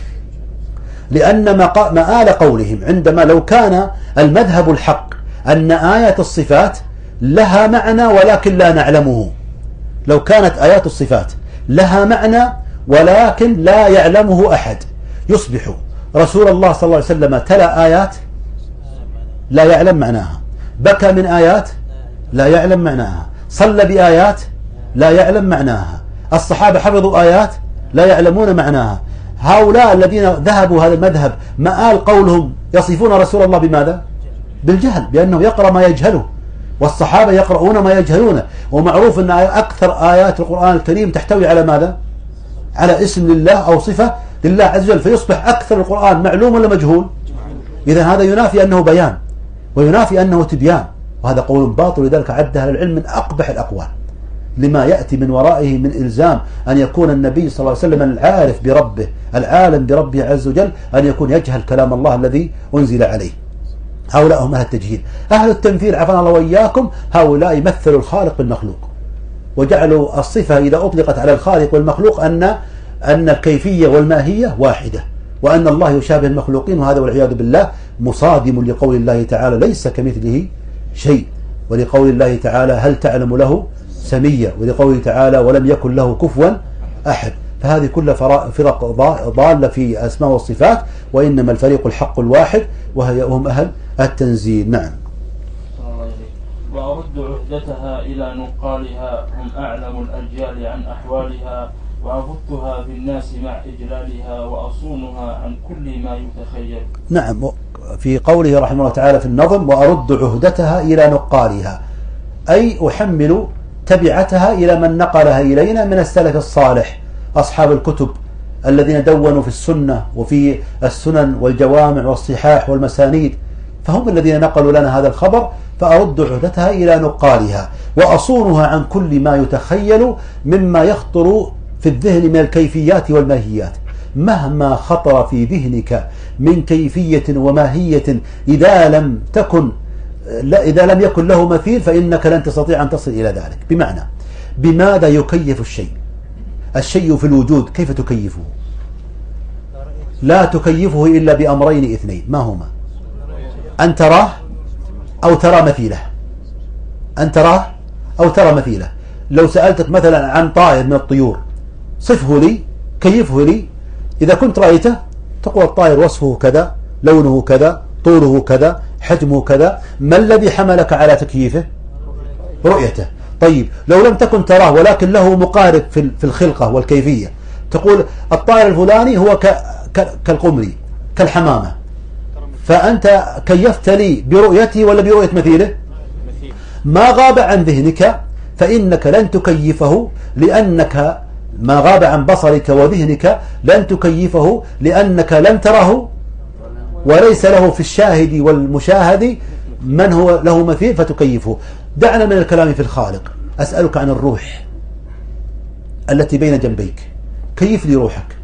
لأن مآل قولهم عندما لو كان المذهب الحق أن آيات الصفات لها معنى ولكن لا نعلمه، لو كانت آيات الصفات لها معنى ولكن لا يعلمه أحد، يصبح رسول الله صلى الله عليه وسلم تلا آيات لا يعلم معناها، بكى من آيات لا يعلم معناها، صلى بآيات لا يعلم معناها، الصحابة حفظوا آيات لا يعلمون معناها. هؤلاء الذين ذهبوا هذا المذهب مآل قولهم يصفون رسول الله بماذا؟ بالجهل، بأنه يقرأ ما يجهله، والصحابة يقرؤون ما يجهلونه. ومعروف أن أكثر آيات القرآن الكريم تحتوي على ماذا؟ على اسم لله أو صفة لله عز وجل، فيصبح أكثر القرآن معلوم ولا مجهول؟ إذا هذا ينافي أنه بيان وينافي أنه تبيان، وهذا قول باطل، لذلك عد أهل العلم من أقبح الأقوال لما يأتي من ورائه من إلزام أن يكون النبي صلى الله عليه وسلم العارف بربه العالم بربه عز وجل أن يكون يجهل كلام الله الذي أنزل عليه. هؤلاء هم أهل التجهيل. أهل التمثيل عفنا الله وإياكم، هؤلاء مثلوا الخالق بالمخلوق وجعلوا الصفة إذا أطلقت على الخالق والمخلوق أن الكيفية والماهية واحدة، وأن الله يشابه المخلوقين، وهذا والعياذ بالله مصادم لقول الله تعالى ليس كمثله شيء، ولقول الله تعالى هل تعلم له سمية، ولقوله تعالى ولم يكن له كفوا أحد. فهذه كلها فرق ضالة في أسماء والصفات، وإنما الفريق الحق الواحد وهم أهل التنزيل. نعم.
وأرد عهدتها إلى نقالها، هم أعلم الأجيال عن أحوالها، وأبثها في الناس مع إجلالها، وأصونها عن كل ما يتخيل.
نعم، في قوله رحمه الله تعالى في النظم وأرد عهدتها إلى نقالها، أي أحمل تبعتها إلى من نقلها إلينا من السلف الصالح، أصحاب الكتب الذين دونوا في السنة وفي السنن والجوامع والصحاح والمسانيد، فهم الذين نقلوا لنا هذا الخبر. فأرد عهدتها إلى نقالها وأصونها عن كل ما يتخيل مما يخطر في الذهن من الكيفيات والماهيات. مهما خطر في ذهنك من كيفية وماهية إذا لم يكن له مثيل فإنك لن تستطيع أن تصل إلى ذلك. بمعنى بماذا يكيف الشيء؟ الشيء في الوجود كيف تكيفه؟ لا تكيفه إلا بأمرين اثنين، ما هما؟ أن تراه أو ترى مثيله. أن تراه أو ترى مثيله. لو سألتك مثلا عن طائر من الطيور صفه لي، كيفه لي، إذا كنت رأيته تقول الطائر وصفه كذا، لونه كذا، طوله كذا، حجمه كذا. ما الذي حملك على تكييفه؟ رؤيته. طيب لو لم تكن تراه ولكن له مقارب في الخلقة والكيفية، تقول الطائر الفلاني هو كالقمري، كالحمامة، فأنت كيفت لي برؤيته ولا برؤية مثيله؟ ما غاب عن ذهنك فإنك لن تكيفه، لأنك ما غاب عن بصرك وذهنك لن تكيفه لأنك لم تره وليس له في الشاهد والمشاهد من هو له مثيل فتكيفه. دعنا من الكلام في الخالق. أسألك عن الروح التي بين جنبيك، كيف لي روحك.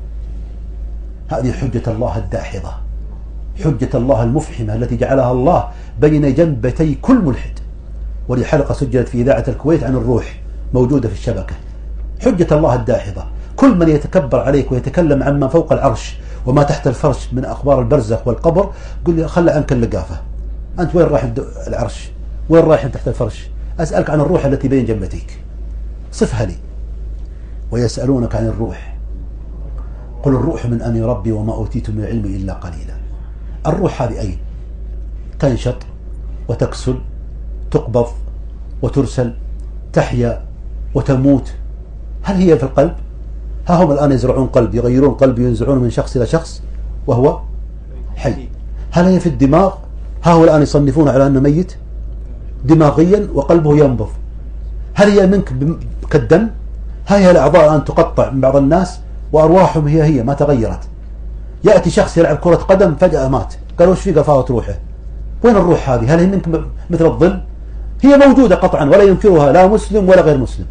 هذه حجة الله الداحضة، حجة الله المفحمة التي جعلها الله بين جنبتي كل ملحد. ولي حلقة سجلت في إذاعة الكويت عن الروح موجودة في الشبكة. حجة الله الداحضة. كل من يتكبر عليك ويتكلم عن ما فوق العرش وما تحت الفرش من أخبار البرزخ والقبر، قل لي خلى عنك اللقافة، أنت وين رايح العرش؟ وين رايح تحت الفرش؟ أسألك عن الروح التي بين جنبتيك، صفها لي. ويسألونك عن الروح قل الروح من أمر ربي وما أوتيتم من العلم إلا قليلا. الروح هذه أين؟ تنشط وتكسل، تقبض وترسل، تحيا وتموت. هل هي في القلب؟ ها هم الآن يزرعون قلب، يغيرون قلب، ينزعون من شخص إلى شخص وهو حي. هل هي في الدماغ؟ ها هو الآن يصنفون على أنه ميت دماغيا وقلبه ينبض. هل هي منك كالدم؟ ها هي الأعضاء الآن تقطع من بعض الناس وأرواحهم هي ما تغيرت. يأتي شخص يلعب كرة قدم فجأة مات، قالوا وش فيه؟ قال فاضت روحه. وين الروح هذه؟ هل هي منك مثل الظل؟ هي موجودة قطعا ولا ينكرها لا مسلم ولا غير مسلم،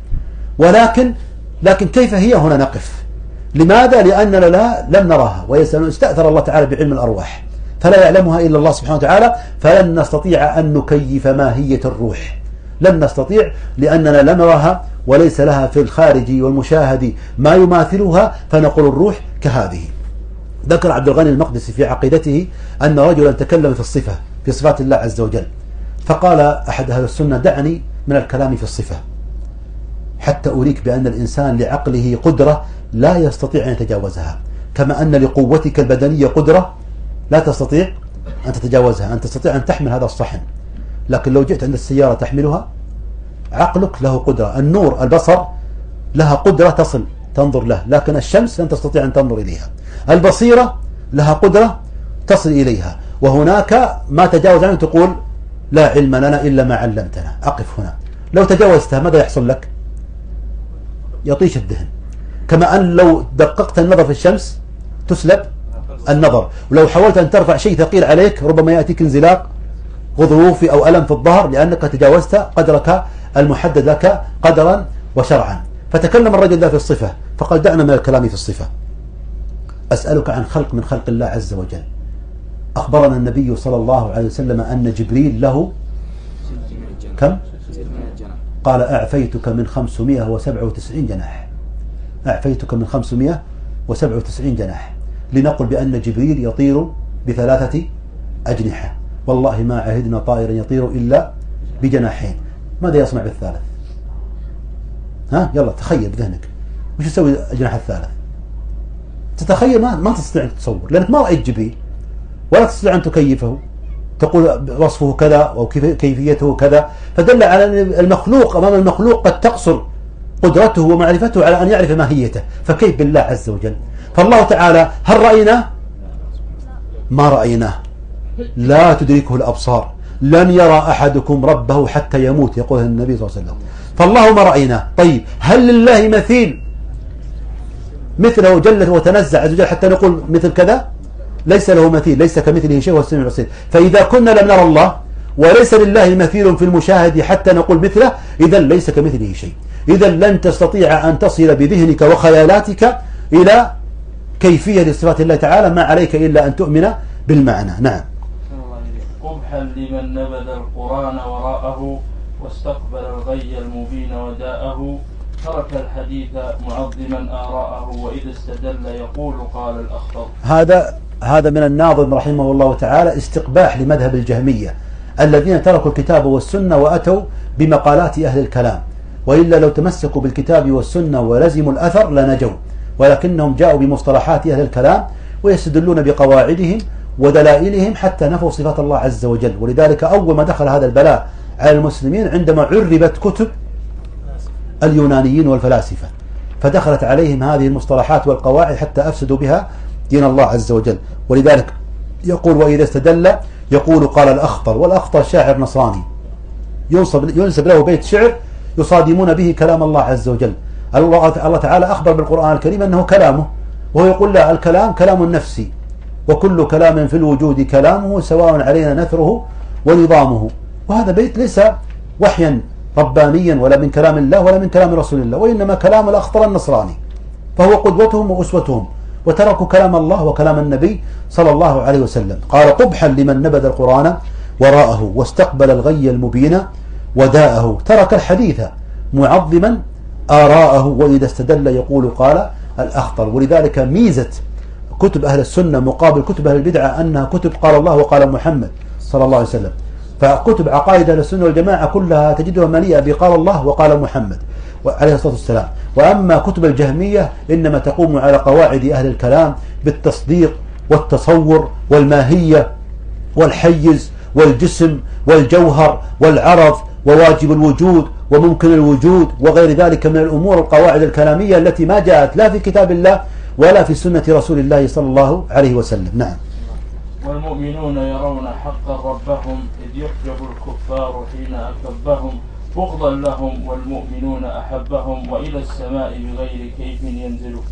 لكن كيف هي؟ هنا نقف. لماذا؟ لأننا لم نراها. استأثر الله تعالى بعلم الأرواح فلا يعلمها إلا الله سبحانه وتعالى، فلن نستطيع أن نكيف ماهية الروح، لن نستطيع لأننا لم نراها وليس لها في الخارج والمشاهد ما يماثلها، فنقول الروح كهذه. ذكر عبد الغني المقدسي في عقيدته أن رجلا تكلم في الصفة، في صفات الله عز وجل، فقال أحد أهل السنة دعني من الكلام في الصفة حتى أريك بأن الإنسان لعقله قدرة لا يستطيع أن يتجاوزها، كما أن لقوتك البدنية قدرة لا تستطيع أن تتجاوزها. أن تستطيع أن تحمل هذا الصحن، لكن لو جئت عند السيارة تحملها، عقلك له قدرة، النور البصر لها قدرة تصل تنظر له، لكن الشمس لن تستطيع أن تنظر إليها. البصيرة لها قدرة تصل إليها، وهناك ما تجاوز عنه تقول لا علم لنا إلا ما علمتنا. أقف هنا. لو تجاوزتها ماذا يحصل لك؟ يطيش الذهن. كما أن لو دققت النظر في الشمس تسلب النظر، ولو حاولت أن ترفع شيء ثقيل عليك ربما يأتيك انزلاق غضروفي أو ألم في الظهر لأنك تجاوزت قدرك المحدد لك قدرا وشرعا. فتكلم الرجل ذا في الصفة فقال دعنا من الكلام في الصفة. أسألك عن خلق من خلق الله عز وجل. أخبرنا النبي صلى الله عليه وسلم أن جبريل له كم؟ قال أعفيتك من 597 جناح. أعفيتك من 597 جناح. لنقل بأن جبريل يطير ب3 أجنحة. والله ما عهدنا طائرا يطير إلا بجناحين. ماذا يصنع بالثالث؟ ها يلا تخيل بذهنك وش يسوي الجناح الثالث؟ تتخيل ما تستطيع أن تتصور لأنك ما رأيت جبريل ولا تستطيع أن تكيفه، تقول وصفه كذا أو كيفيته كذا، فدل على أن المخلوق أمام المخلوق قد تقصر قدرته ومعرفته على أن يعرف ماهيته، فكيف بالله عز وجل؟ فالله تعالى هل رأيناه؟ ما رأيناه، لا تدركه الأبصار، لن يرى أحدكم ربه حتى يموت يقول النبي صلى الله عليه وسلم. فالله ما رأيناه. طيب هل لله مثيل مثله جل وتنزع عز وجل حتى نقول مثل كذا؟ ليس له مثيل، ليس كمثله شيء وهو السميع البصير. فإذا كنا لم نرى الله وليس لله مثيل في المشاهد حتى نقول مثله، إذا ليس كمثله شيء. إذا لن تستطيع أن تصل بذهنك وخيالاتك إلى كيفية لصفات الله تعالى ما عليك إلا أن تؤمن بالمعنى. نعم.
قبحا لمن نبذ القرآن وراءه واستقبل الغي المبين وداءه ترك الحديث معظما آراءه وإذا استدل يقول قال الأخطر.
هذا من الناظم رحمه الله تعالى استقباح لمذهب الجهمية الذين تركوا الكتاب والسنة وأتوا بمقالات أهل الكلام، وإلا لو تمسكوا بالكتاب والسنة ولزموا الأثر لنجوا، ولكنهم جاءوا بمصطلحات أهل الكلام ويستدلون بقواعدهم ودلائلهم حتى نفوا صفات الله عز وجل. ولذلك أول ما دخل هذا البلاء على المسلمين عندما عربت كتب اليونانيين والفلاسفة، فدخلت عليهم هذه المصطلحات والقواعد حتى أفسدوا بها دين الله عز وجل. ولذلك يقول وإذا استدل يقول قال الأخطر، والأخطر شاعر نصراني ينسب له بيت شعر يصادمون به كلام الله عز وجل. الله تعالى أخبر بالقرآن الكريم أنه كلامه، وهو يقول لا، الكلام كلام نفسي، وكل كلام في الوجود كلامه سواء علينا نثره ونظامه. وهذا بيت ليس وحيا ربانيا ولا من كلام الله ولا من كلام رسول الله، وإنما كلام الأخطر النصراني، فهو قدوتهم وأسوتهم، وتركوا كلام الله وكلام النبي صلى الله عليه وسلم. قال قبحا لمن نبذ القرآن وراءه واستقبل الغي المبين وداءه ترك الحديث معظما آراءه وإذا استدل يقول قال الأخطر. ولذلك ميزة كتب أهل السنة مقابل كتب أهل البدعة أنها كتب قال الله وقال محمد صلى الله عليه وسلم. فكتب عقائد أهل السنة والجماعة كلها تجدها مليئة بقال الله وقال محمد عليه الصلاة والسلام. وأما كتب الجهمية إنما تقوم على قواعد أهل الكلام بالتصديق والتصور والماهية والحيز والجسم والجوهر والعرض وواجب الوجود وممكن الوجود وغير ذلك من الأمور القواعد الكلامية التي ما جاءت لا في كتاب الله ولا في سنة رسول الله صلى الله عليه وسلم. نعم.
والمؤمنون يرون حقا ربهم إذ يحجب الكفار حين أكبهم بغضا لهم والمؤمنون أحبهم وإلى السماء بغير كيف ينزلون.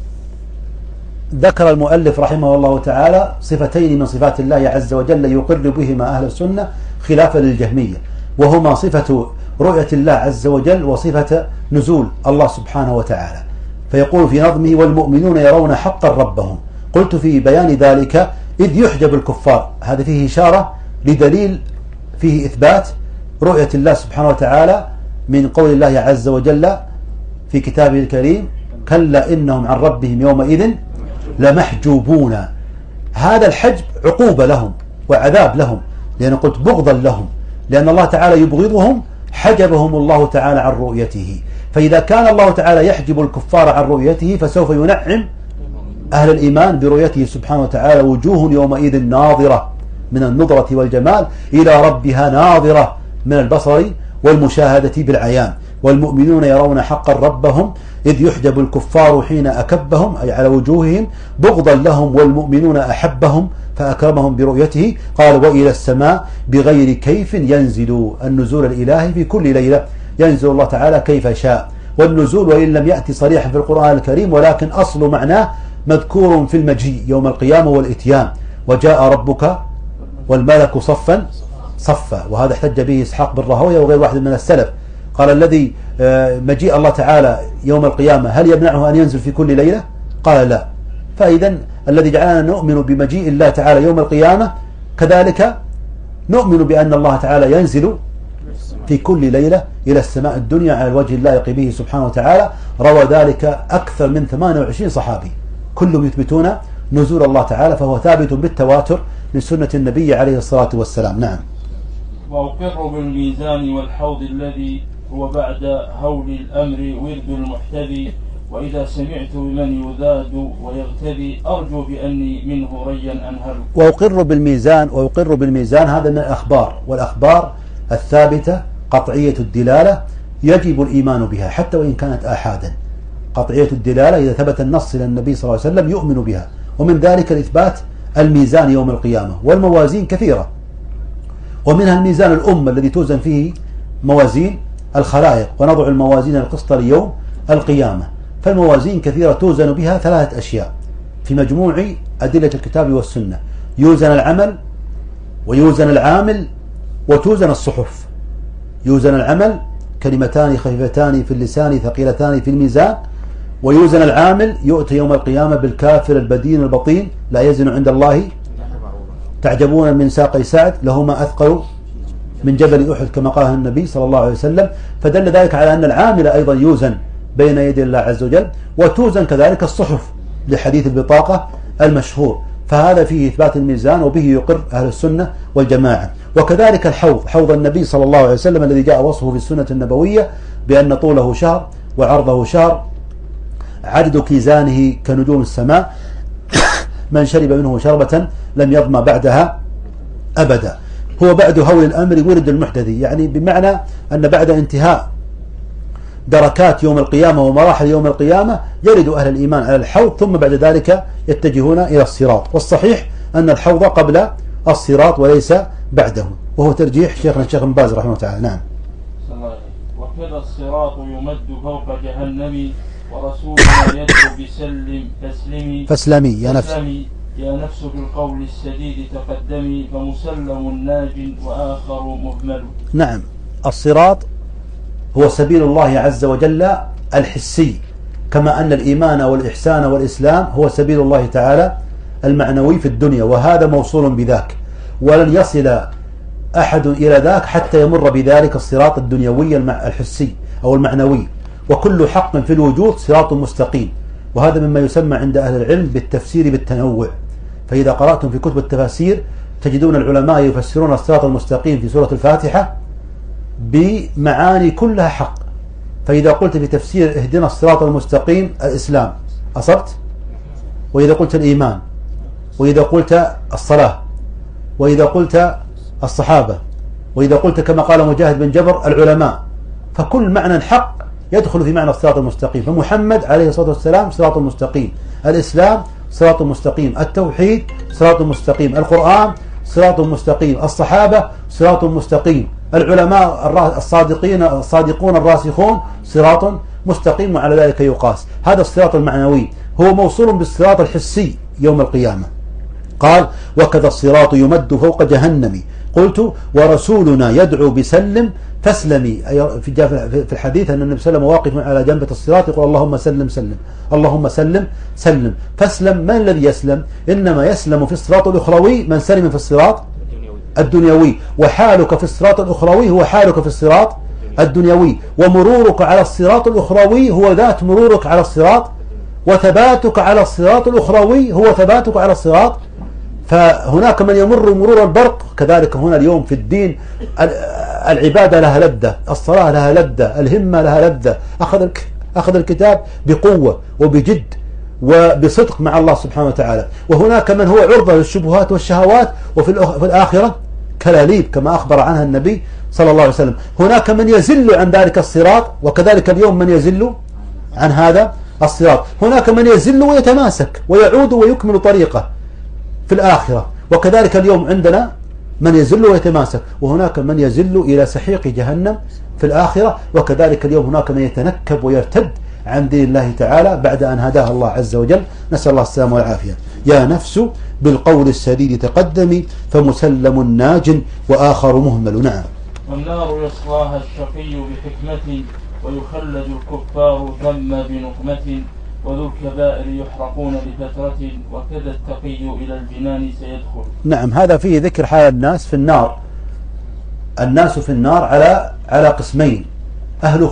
ذكر المؤلف رحمه الله تعالى صفتين من صفات الله عز وجل يقر بهما أهل السنة خلافا للجهمية، وهما صفة رؤية الله عز وجل وصفة نزول الله سبحانه وتعالى. فيقول في نظمه والمؤمنون يرون حقا ربهم. قلت في بيان ذلك إذ يحجب الكفار، هذا فيه إشارة لدليل فيه إثبات رؤية الله سبحانه وتعالى من قول الله عز وجل في كتابه الكريم كلا إنهم عن ربهم يومئذ لمحجوبون. هذا الحجب عقوبة لهم وعذاب لهم، لأن قلت بغضا لهم، لأن الله تعالى يبغضهم حجبهم الله تعالى عن رؤيته. فإذا كان الله تعالى يحجب الكفار عن رؤيته فسوف ينعم أهل الإيمان برؤيته سبحانه وتعالى وجوه يومئذ ناظرة من النظرة والجمال إلى ربها ناظرة من البصر والمشاهدة بالعيان. والمؤمنون يرون حقا ربهم إذ يحجب الكفار حين أكبهم أي على وجوههم بغضا لهم والمؤمنون أحبهم فأكرمهم برؤيته. قال وإلى السماء بغير كيف ينزل. النزول الإلهي في كل ليلة ينزل الله تعالى كيف شاء. والنزول وإن لم يأتي صريحا في القرآن الكريم ولكن أصل معناه مذكور في المجيء يوم القيامة والإتيان وجاء ربك والملك صفا صفا. وهذا احتج به إسحاق بن راهويه وغير واحد من السلف. قال الذي مجيء الله تعالى يوم القيامة هل يمنعه أن ينزل في كل ليلة؟ قال لا. فإذا الذي جعلنا نؤمن بمجيء الله تعالى يوم القيامة كذلك نؤمن بأن الله تعالى ينزل في كل ليلة إلى السماء الدنيا على الوجه اللائق به سبحانه وتعالى. روى ذلك أكثر من 28 صحابي كلهم يثبتون نزول الله تعالى، فهو ثابت بالتواتر من سنة النبي عليه الصلاة والسلام. نعم.
وأقر بالميزان والحوض الذي هو بعد هول الأمر ورد المحتذي وإذا سمعت بمن يذاد ويغتدي أرجو بأني منه ريا أنهل.
وأقر بالميزان هذا من الأخبار، والأخبار الثابتة قطعية الدلالة يجب الإيمان بها حتى وإن كانت آحادا. قطعية الدلالة إذا ثبت النص إلى النبي صلى الله عليه وسلم يؤمن بها. ومن ذلك الإثبات الميزان يوم القيامة. والموازين كثيرة، ومنها الميزان الأمة الذي توزن فيه موازين الخلائق ونضع الموازين القسط ليوم القيامة. فالموازين كثيرة توزن بها 3 أشياء في مجموع أدلة الكتاب والسنة: يوزن العمل ويوزن العامل وتوزن الصحف. يوزن العمل كلمتان خفيفتان في اللسان ثقيلتان في الميزان، ويوزن العامل يؤتى يوم القيامة بالكافر البدين البطين لا يزن عند الله تعجبون من ساقي سعد لهما أثقل من جبل أحد كما قال النبي صلى الله عليه وسلم. فدل ذلك على أن العامل أيضا يوزن بين يدي الله عز وجل، وتوزن كذلك الصحف لحديث البطاقة المشهور. فهذا فيه إثبات الميزان وبه يقر أهل السنة والجماعة. وكذلك الحوض، حوض النبي صلى الله عليه وسلم الذي جاء وصفه في السنة النبوية بأن طوله شهر وعرضه شهر، عدد كيزانه كنجوم السماء، من شرب منه شربة لم يظمأ بعدها أبدا. هو بعد هول الأمر ورد المحدثي، يعني بمعنى أن بعد انتهاء دركات يوم القيامة ومراحل يوم القيامة يرد أهل الإيمان على الحوض، ثم بعد ذلك يتجهون إلى الصراط. والصحيح أن الحوض قبل الصراط وليس بعده، وهو ترجيح شيخنا الشيخ بن باز رحمه الله تعالى. نعم.
وكذا الصراط يمد فوق جهنم ورسولنا يدعو بسلم تسلمي
فاسلمي يا نفس
يا نفس بالقول السديد تقدمي فمسلم ناج وآخر مهمل.
نعم، الصراط هو سبيل الله عز وجل الحسي، كما أن الإيمان والإحسان والإسلام هو سبيل الله تعالى المعنوي في الدنيا، وهذا موصول بذاك، ولن يصل أحد إلى ذاك حتى يمر بذلك الصراط الدنيوي الحسي أو المعنوي. وكل حق في الوجود صراط مستقيم، وهذا مما يسمى عند أهل العلم بالتفسير بالتنوع. فإذا قرأتم في كتب التفاسير تجدون العلماء يفسرون الصراط المستقيم في سورة الفاتحة بمعاني كلها حق. فإذا قلت في تفسير اهدنا الصراط المستقيم الإسلام أصبت، وإذا قلت الإيمان، وإذا قلت الصلاة، وإذا قلت الصحابة، وإذا قلت كما قال مجاهد بن جبر العلماء، فكل معنى حق يدخل في معنى الصراط المستقيم. فمحمد عليه الصلاة والسلام صراط مستقيم، الإسلام صراط مستقيم، التوحيد صراط مستقيم، القرآن صراط مستقيم، الصحابة صراط مستقيم، العلماء الصادقون الراسخون صراط مستقيم، وعلى ذلك يقاس. هذا الصراط المعنوي هو موصول بالصراط الحسي يوم القيامة. قال وكذا الصراط يمد فوق جهنم، قلت ورسولنا يدعو بسلم فاسلمي. في الحديث أن النبي صلى الله عليه وسلم واقف على جنبة الصراط يقول اللهم سلم سلم، اللهم سلم سلم. فاسلم، من الذي يسلم؟ إنما يسلم في الصراط الأخروي من سلم في الصراط الدنيوي، وحالك في الصراط الأخروي هو حالك في الصراط الدنيوي، ومرورك على الصراط الأخروي هو ذات مرورك على الصراط، وثباتك على الصراط الأخروي هو ثباتك على الصراط. فهناك من يمر مرور البرق، كذلك هنا اليوم في الدين العبادة لها لذة، الصلاة لها لذة، الهمة لها لذة، أخذ الكتاب بقوة وبجد وبصدق مع الله سبحانه وتعالى. وهناك من هو عرضة للشبهات والشهوات، وفي الآخرة كلاليب كما أخبر عنها النبي صلى الله عليه وسلم. هناك من يزل عن ذلك الصراط، وكذلك اليوم من يزل عن هذا الصراط. هناك من يزل ويتماسك ويعود ويكمل طريقه في الآخرة، وكذلك اليوم عندنا من يزل ويتماسك، وهناك من يزل إلى سحيق جهنم في الآخرة، وكذلك اليوم هناك من يتنكب ويرتد عن دين الله تعالى بعد أن هداه الله عز وجل، نسأل الله السلامة والعافية. يا نفس بالقول السديد تقدمي فمسلم ناج وآخر مهمل. نعم.
والنار يصلاها الشقي بحكمة ويخلد الكفار ثم بنقمة، وذو الكبائر يحرقون بفترة وكذا التقي إلى الجنان سيدخل.
نعم، هذا فيه ذكر حال الناس في النار. الناس في النار على قسمين، أهل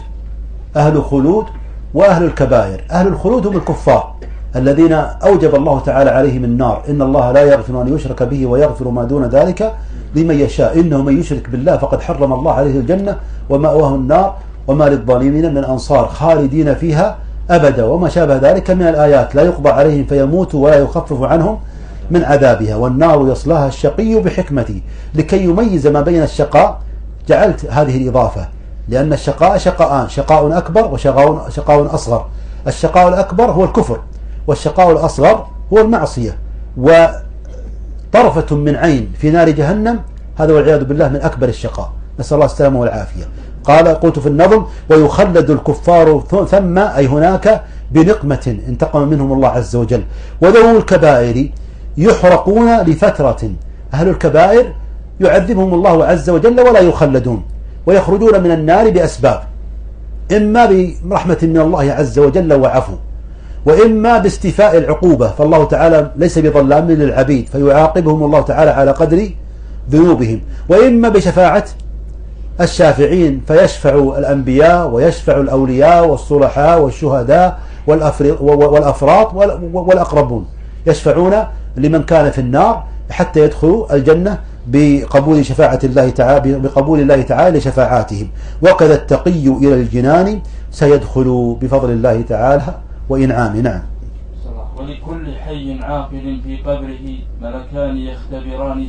خلود وأهل الكبائر. أهل الخلود هم الكفار الذين أوجب الله تعالى عليهم النار، إن الله لا يغفر أن يشرك به ويغفر ما دون ذلك لمن يشاء، إنه من يشرك بالله فقد حرم الله عليه الجنة ومأواه النار وما للظالمين من أنصار خالدين فيها أبدا، وما شابه ذلك من الآيات، لا يقضى عليهم فيموتوا ولا يخفف عنهم من عذابها. والنار يصلاها الشقي بحكمته. لكي يميز ما بين الشقاء جعلت هذه الإضافة، لأن الشقاء شقاءان، شقاء أكبر وشقاء أصغر. الشقاء الأكبر هو الكفر، والشقاء الأصغر هو المعصية. وطرفة من عين في نار جهنم، هذا والعياذ بالله من أكبر الشقاء، نسأل الله السلامة والعافية. قلت في النظم ويخلد الكفار ثم أي هناك بنقمة انتقم منهم الله عز وجل. وذو الكبائر يحرقون لفترة، أهل الكبائر يعذبهم الله عز وجل ولا يخلدون، ويخرجون من النار بأسباب. إما برحمة من الله عز وجل وعفو، وإما باستيفاء العقوبة، فالله تعالى ليس بظلام للعبيد فيعاقبهم الله تعالى على قدر ذنوبهم، وإما بشفاعة الشافعين فيشفع الأنبياء ويشفع الأولياء والصلحاء والشهداء والأفراط والأقربون، يشفعون لمن كان في النار حتى يدخلوا الجنة بقبول شفاعة الله تعالى، بقبول الله تعالى لشفاعاتهم. وكذا التقي إلى الجنان سيدخل بفضل الله تعالى وإنعامه. نعم.
ولكل حي عاقل في قبره ملكان يختبران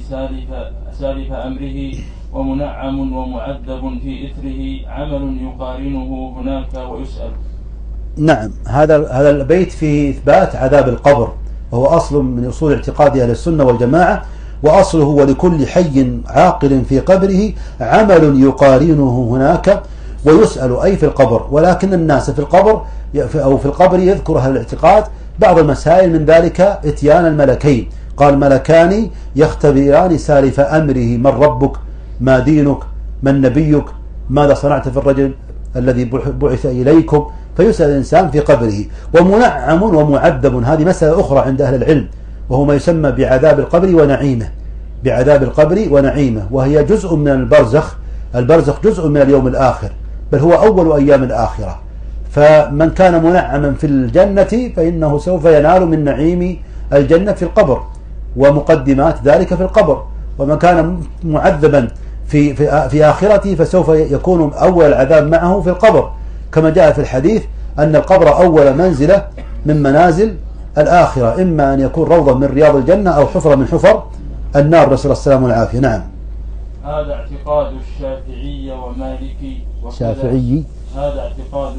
سالف أمره، ومنعم ومعذب في إثره عمل يقارنه هناك ويسأل.
نعم، هذا البيت فيه إثبات عذاب القبر، وهو أصل من أصول اعتقاد أهل السنة والجماعة، وأصله ولكل حي عاقل في قبره عمل يقارنه هناك ويسأل، أي في القبر. ولكن الناس في القبر أو في القبر يذكر أهل الاعتقاد بعض المسائل، من ذلك اتيان الملكين، قال ملكان يختبران سالف أمره، من ربك، ما دينك، من نبيك، ماذا صنعت في الرجل الذي بعث إليكم، فيسأل الإنسان في قبره. ومنعم ومعذب، هذه مسألة أخرى عند أهل العلم، وهو ما يسمى بعذاب القبر ونعيمه، بعذاب القبر ونعيمه، وهي جزء من البرزخ. البرزخ جزء من اليوم الآخر، بل هو أول أيام الآخرة. فمن كان منعما في الجنة فإنه سوف ينال من نعيم الجنة في القبر ومقدمات ذلك في القبر، ومن كان معذبا في آخرته فسوف يكون أول العذاب معه في القبر، كما جاء في الحديث أن القبر أول منزلة من منازل الآخرة، إما أن يكون روضة من رياض الجنة أو حفرة من حفر النار، نسأل السلامة والعافية. نعم.
هذا اعتقاد الشافعي ومالكي
شافعي.
هذا اعتقاد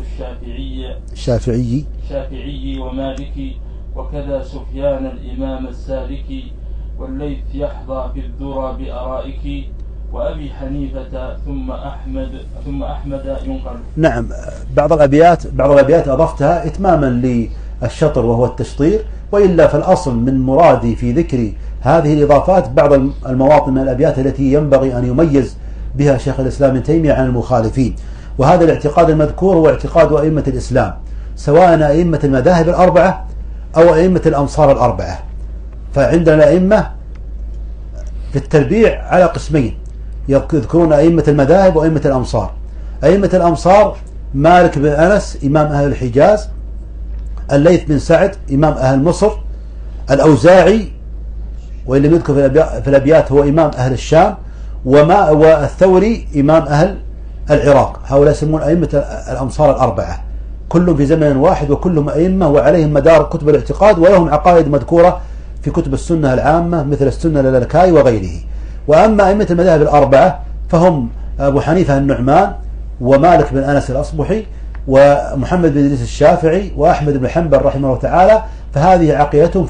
الشافعي ومالكي، وكذا سفيان الإمام السالكي، والليث يحظى في الذرى بأرائك، وأبي حنيفة ثم أحمد ينقل.
نعم، بعض الأبيات أضفتها إتماما للشطر وهو التشطير، وإلا فالأصل من مرادي في ذكر هذه الإضافات بعض المواطن من الأبيات التي ينبغي أن يميز بها شيخ الإسلام ابن تيمية عن المخالفين. وهذا الاعتقاد المذكور هو اعتقاد أئمة الإسلام، سواء أئمة المذاهب الأربعة أو أئمة الأمصار الأربعة. فعندنا الأئمة في التربيع على قسمين، يذكرون أئمة المذاهب وأئمة الأمصار. أئمة الأمصار مالك بن أنس إمام أهل الحجاز، الليث بن سعد إمام أهل مصر، الأوزاعي وإن لم يذكر في الأبيات هو إمام أهل الشام، والثوري إمام أهل العراق. هؤلاء يسمون أئمة الأمصار الأربعة، كلهم في زمن واحد وكلهم أئمة، وعليهم مدار كتب الاعتقاد، ولهم عقائد مذكورة في كتب السنة العامة مثل السنة للالكائي وغيره. وأما أئمة المذاهب الأربعة فهم أبو حنيفة النعمان، ومالك بن أنس الأصبحي، ومحمد بن إدريس الشافعي، وأحمد بن حنبل رحمه الله تعالى. فهذه عقيدتهم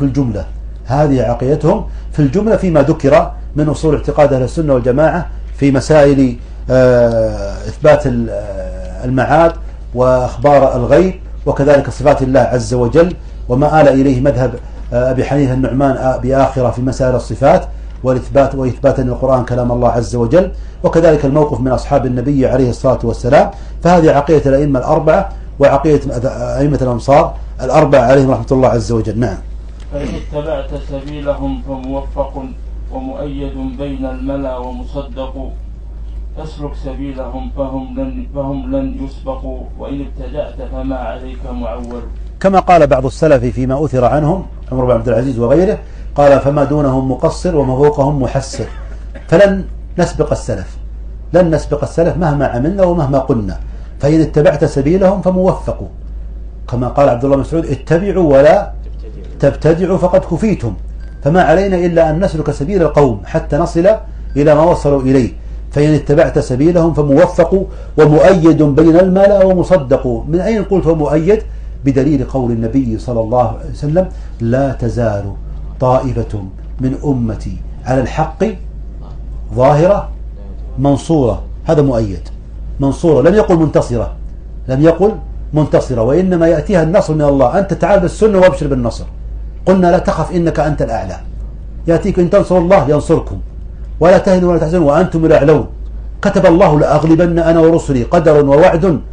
في الجملة، فيما ذكر من أصول اعتقاد أهل السنة والجماعة في مسائل إثبات المعاد وأخبار الغيب، وكذلك صفات الله عز وجل، وما آل إليه مذهب أبي حنيفة النعمان بآخرة في مسائل الصفات وإثبات أن القرآن كلام الله عز وجل، وكذلك الموقف من أصحاب النبي عليه الصلاة والسلام. فهذه عقيدة الأئمة الأربعة وعقيدة أئمة الأمصار الأربعة عليهم رحمة الله عز وجل. نعم.
فإن اتبعت سبيلهم فموفق ومؤيد بين الملا ومصدق، اسلك سبيلهم فهم لن يسبقوا، وإن ابتدأت فما عليك معول.
كما قال بعض السلف فيما أثر عنهم عمر بن عبد العزيز وغيره، قال فما دونهم مقصر وما فوقهم محسر. فلن نسبق السلف مهما عملنا ومهما قلنا، فإن اتبعت سبيلهم فموفقوا، كما قال عبد الله بن مسعود اتبعوا ولا تبتدعوا فقد كفيتم. فما علينا إلا أن نسلك سبيل القوم حتى نصل إلى ما وصلوا إليه. فإن اتبعت سبيلهم فموفق ومؤيد بين الملا ومصدق. من أين قلت ومؤيد؟ بدليل قول النبي صلى الله عليه وسلم لا تزال طائفة من أمتي على الحق ظاهرة منصورة. هذا مؤيد، منصورة، لم يقل منتصرة، وإنما يأتيها النصر من الله. أنت تعال بالسنة وابشر بالنصر، قلنا لا تخف إنك أنت الأعلى، يأتيك إن تنصر الله ينصركم ولا تهنوا ولا تحزنوا وأنتم الأعلون، كتب الله لأغلبن أنا ورسلي، قدر ووعد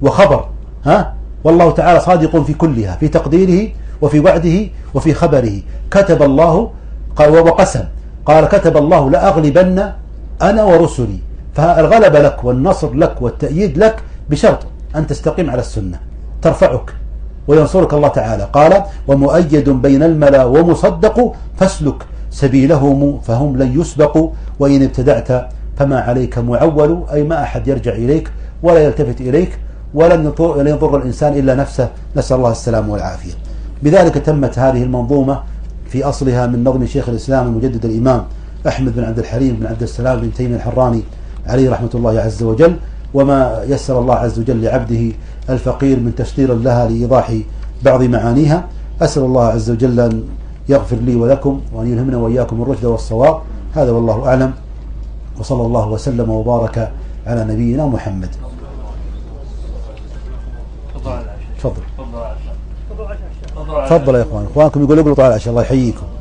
وخبر، والله تعالى صادق في كلها، في تقديره وفي وعده وفي خبره. كتب الله وقسم، قال كتب الله لأغلبن أنا ورسلي. فالغلبة لك والنصر لك والتأييد لك بشرط أن تستقيم على السنة، ترفعك وينصرك الله تعالى. قال ومؤيد بين الملا ومصدق فاسلك سبيلهم فهم لن يسبقوا، وإن ابتدعت فما عليك معول، أي ما أحد يرجع إليك ولا يلتفت إليك، ولن يضر الإنسان إلا نفسه، نسأل الله السلامة والعافية. بذلك تمت هذه المنظومة في أصلها من نظم شيخ الإسلام المجدد الإمام أحمد بن عبد الحليم بن عبد السلام بن تيمية الحراني عليه رحمة الله عز وجل، وما يسر الله عز وجل لعبده الفقير من تشطير لها لإيضاح بعض معانيها. أسأل الله عز وجل أن يغفر لي ولكم وأن يلهمنا وإياكم الرشد والصواب. هذا والله أعلم، وصلى الله وسلم وبارك على نبينا محمد. تفضل. تفضل يا إخوان، إخوانكم يقولوا اقلطوا على العشاء، الله يحييكم.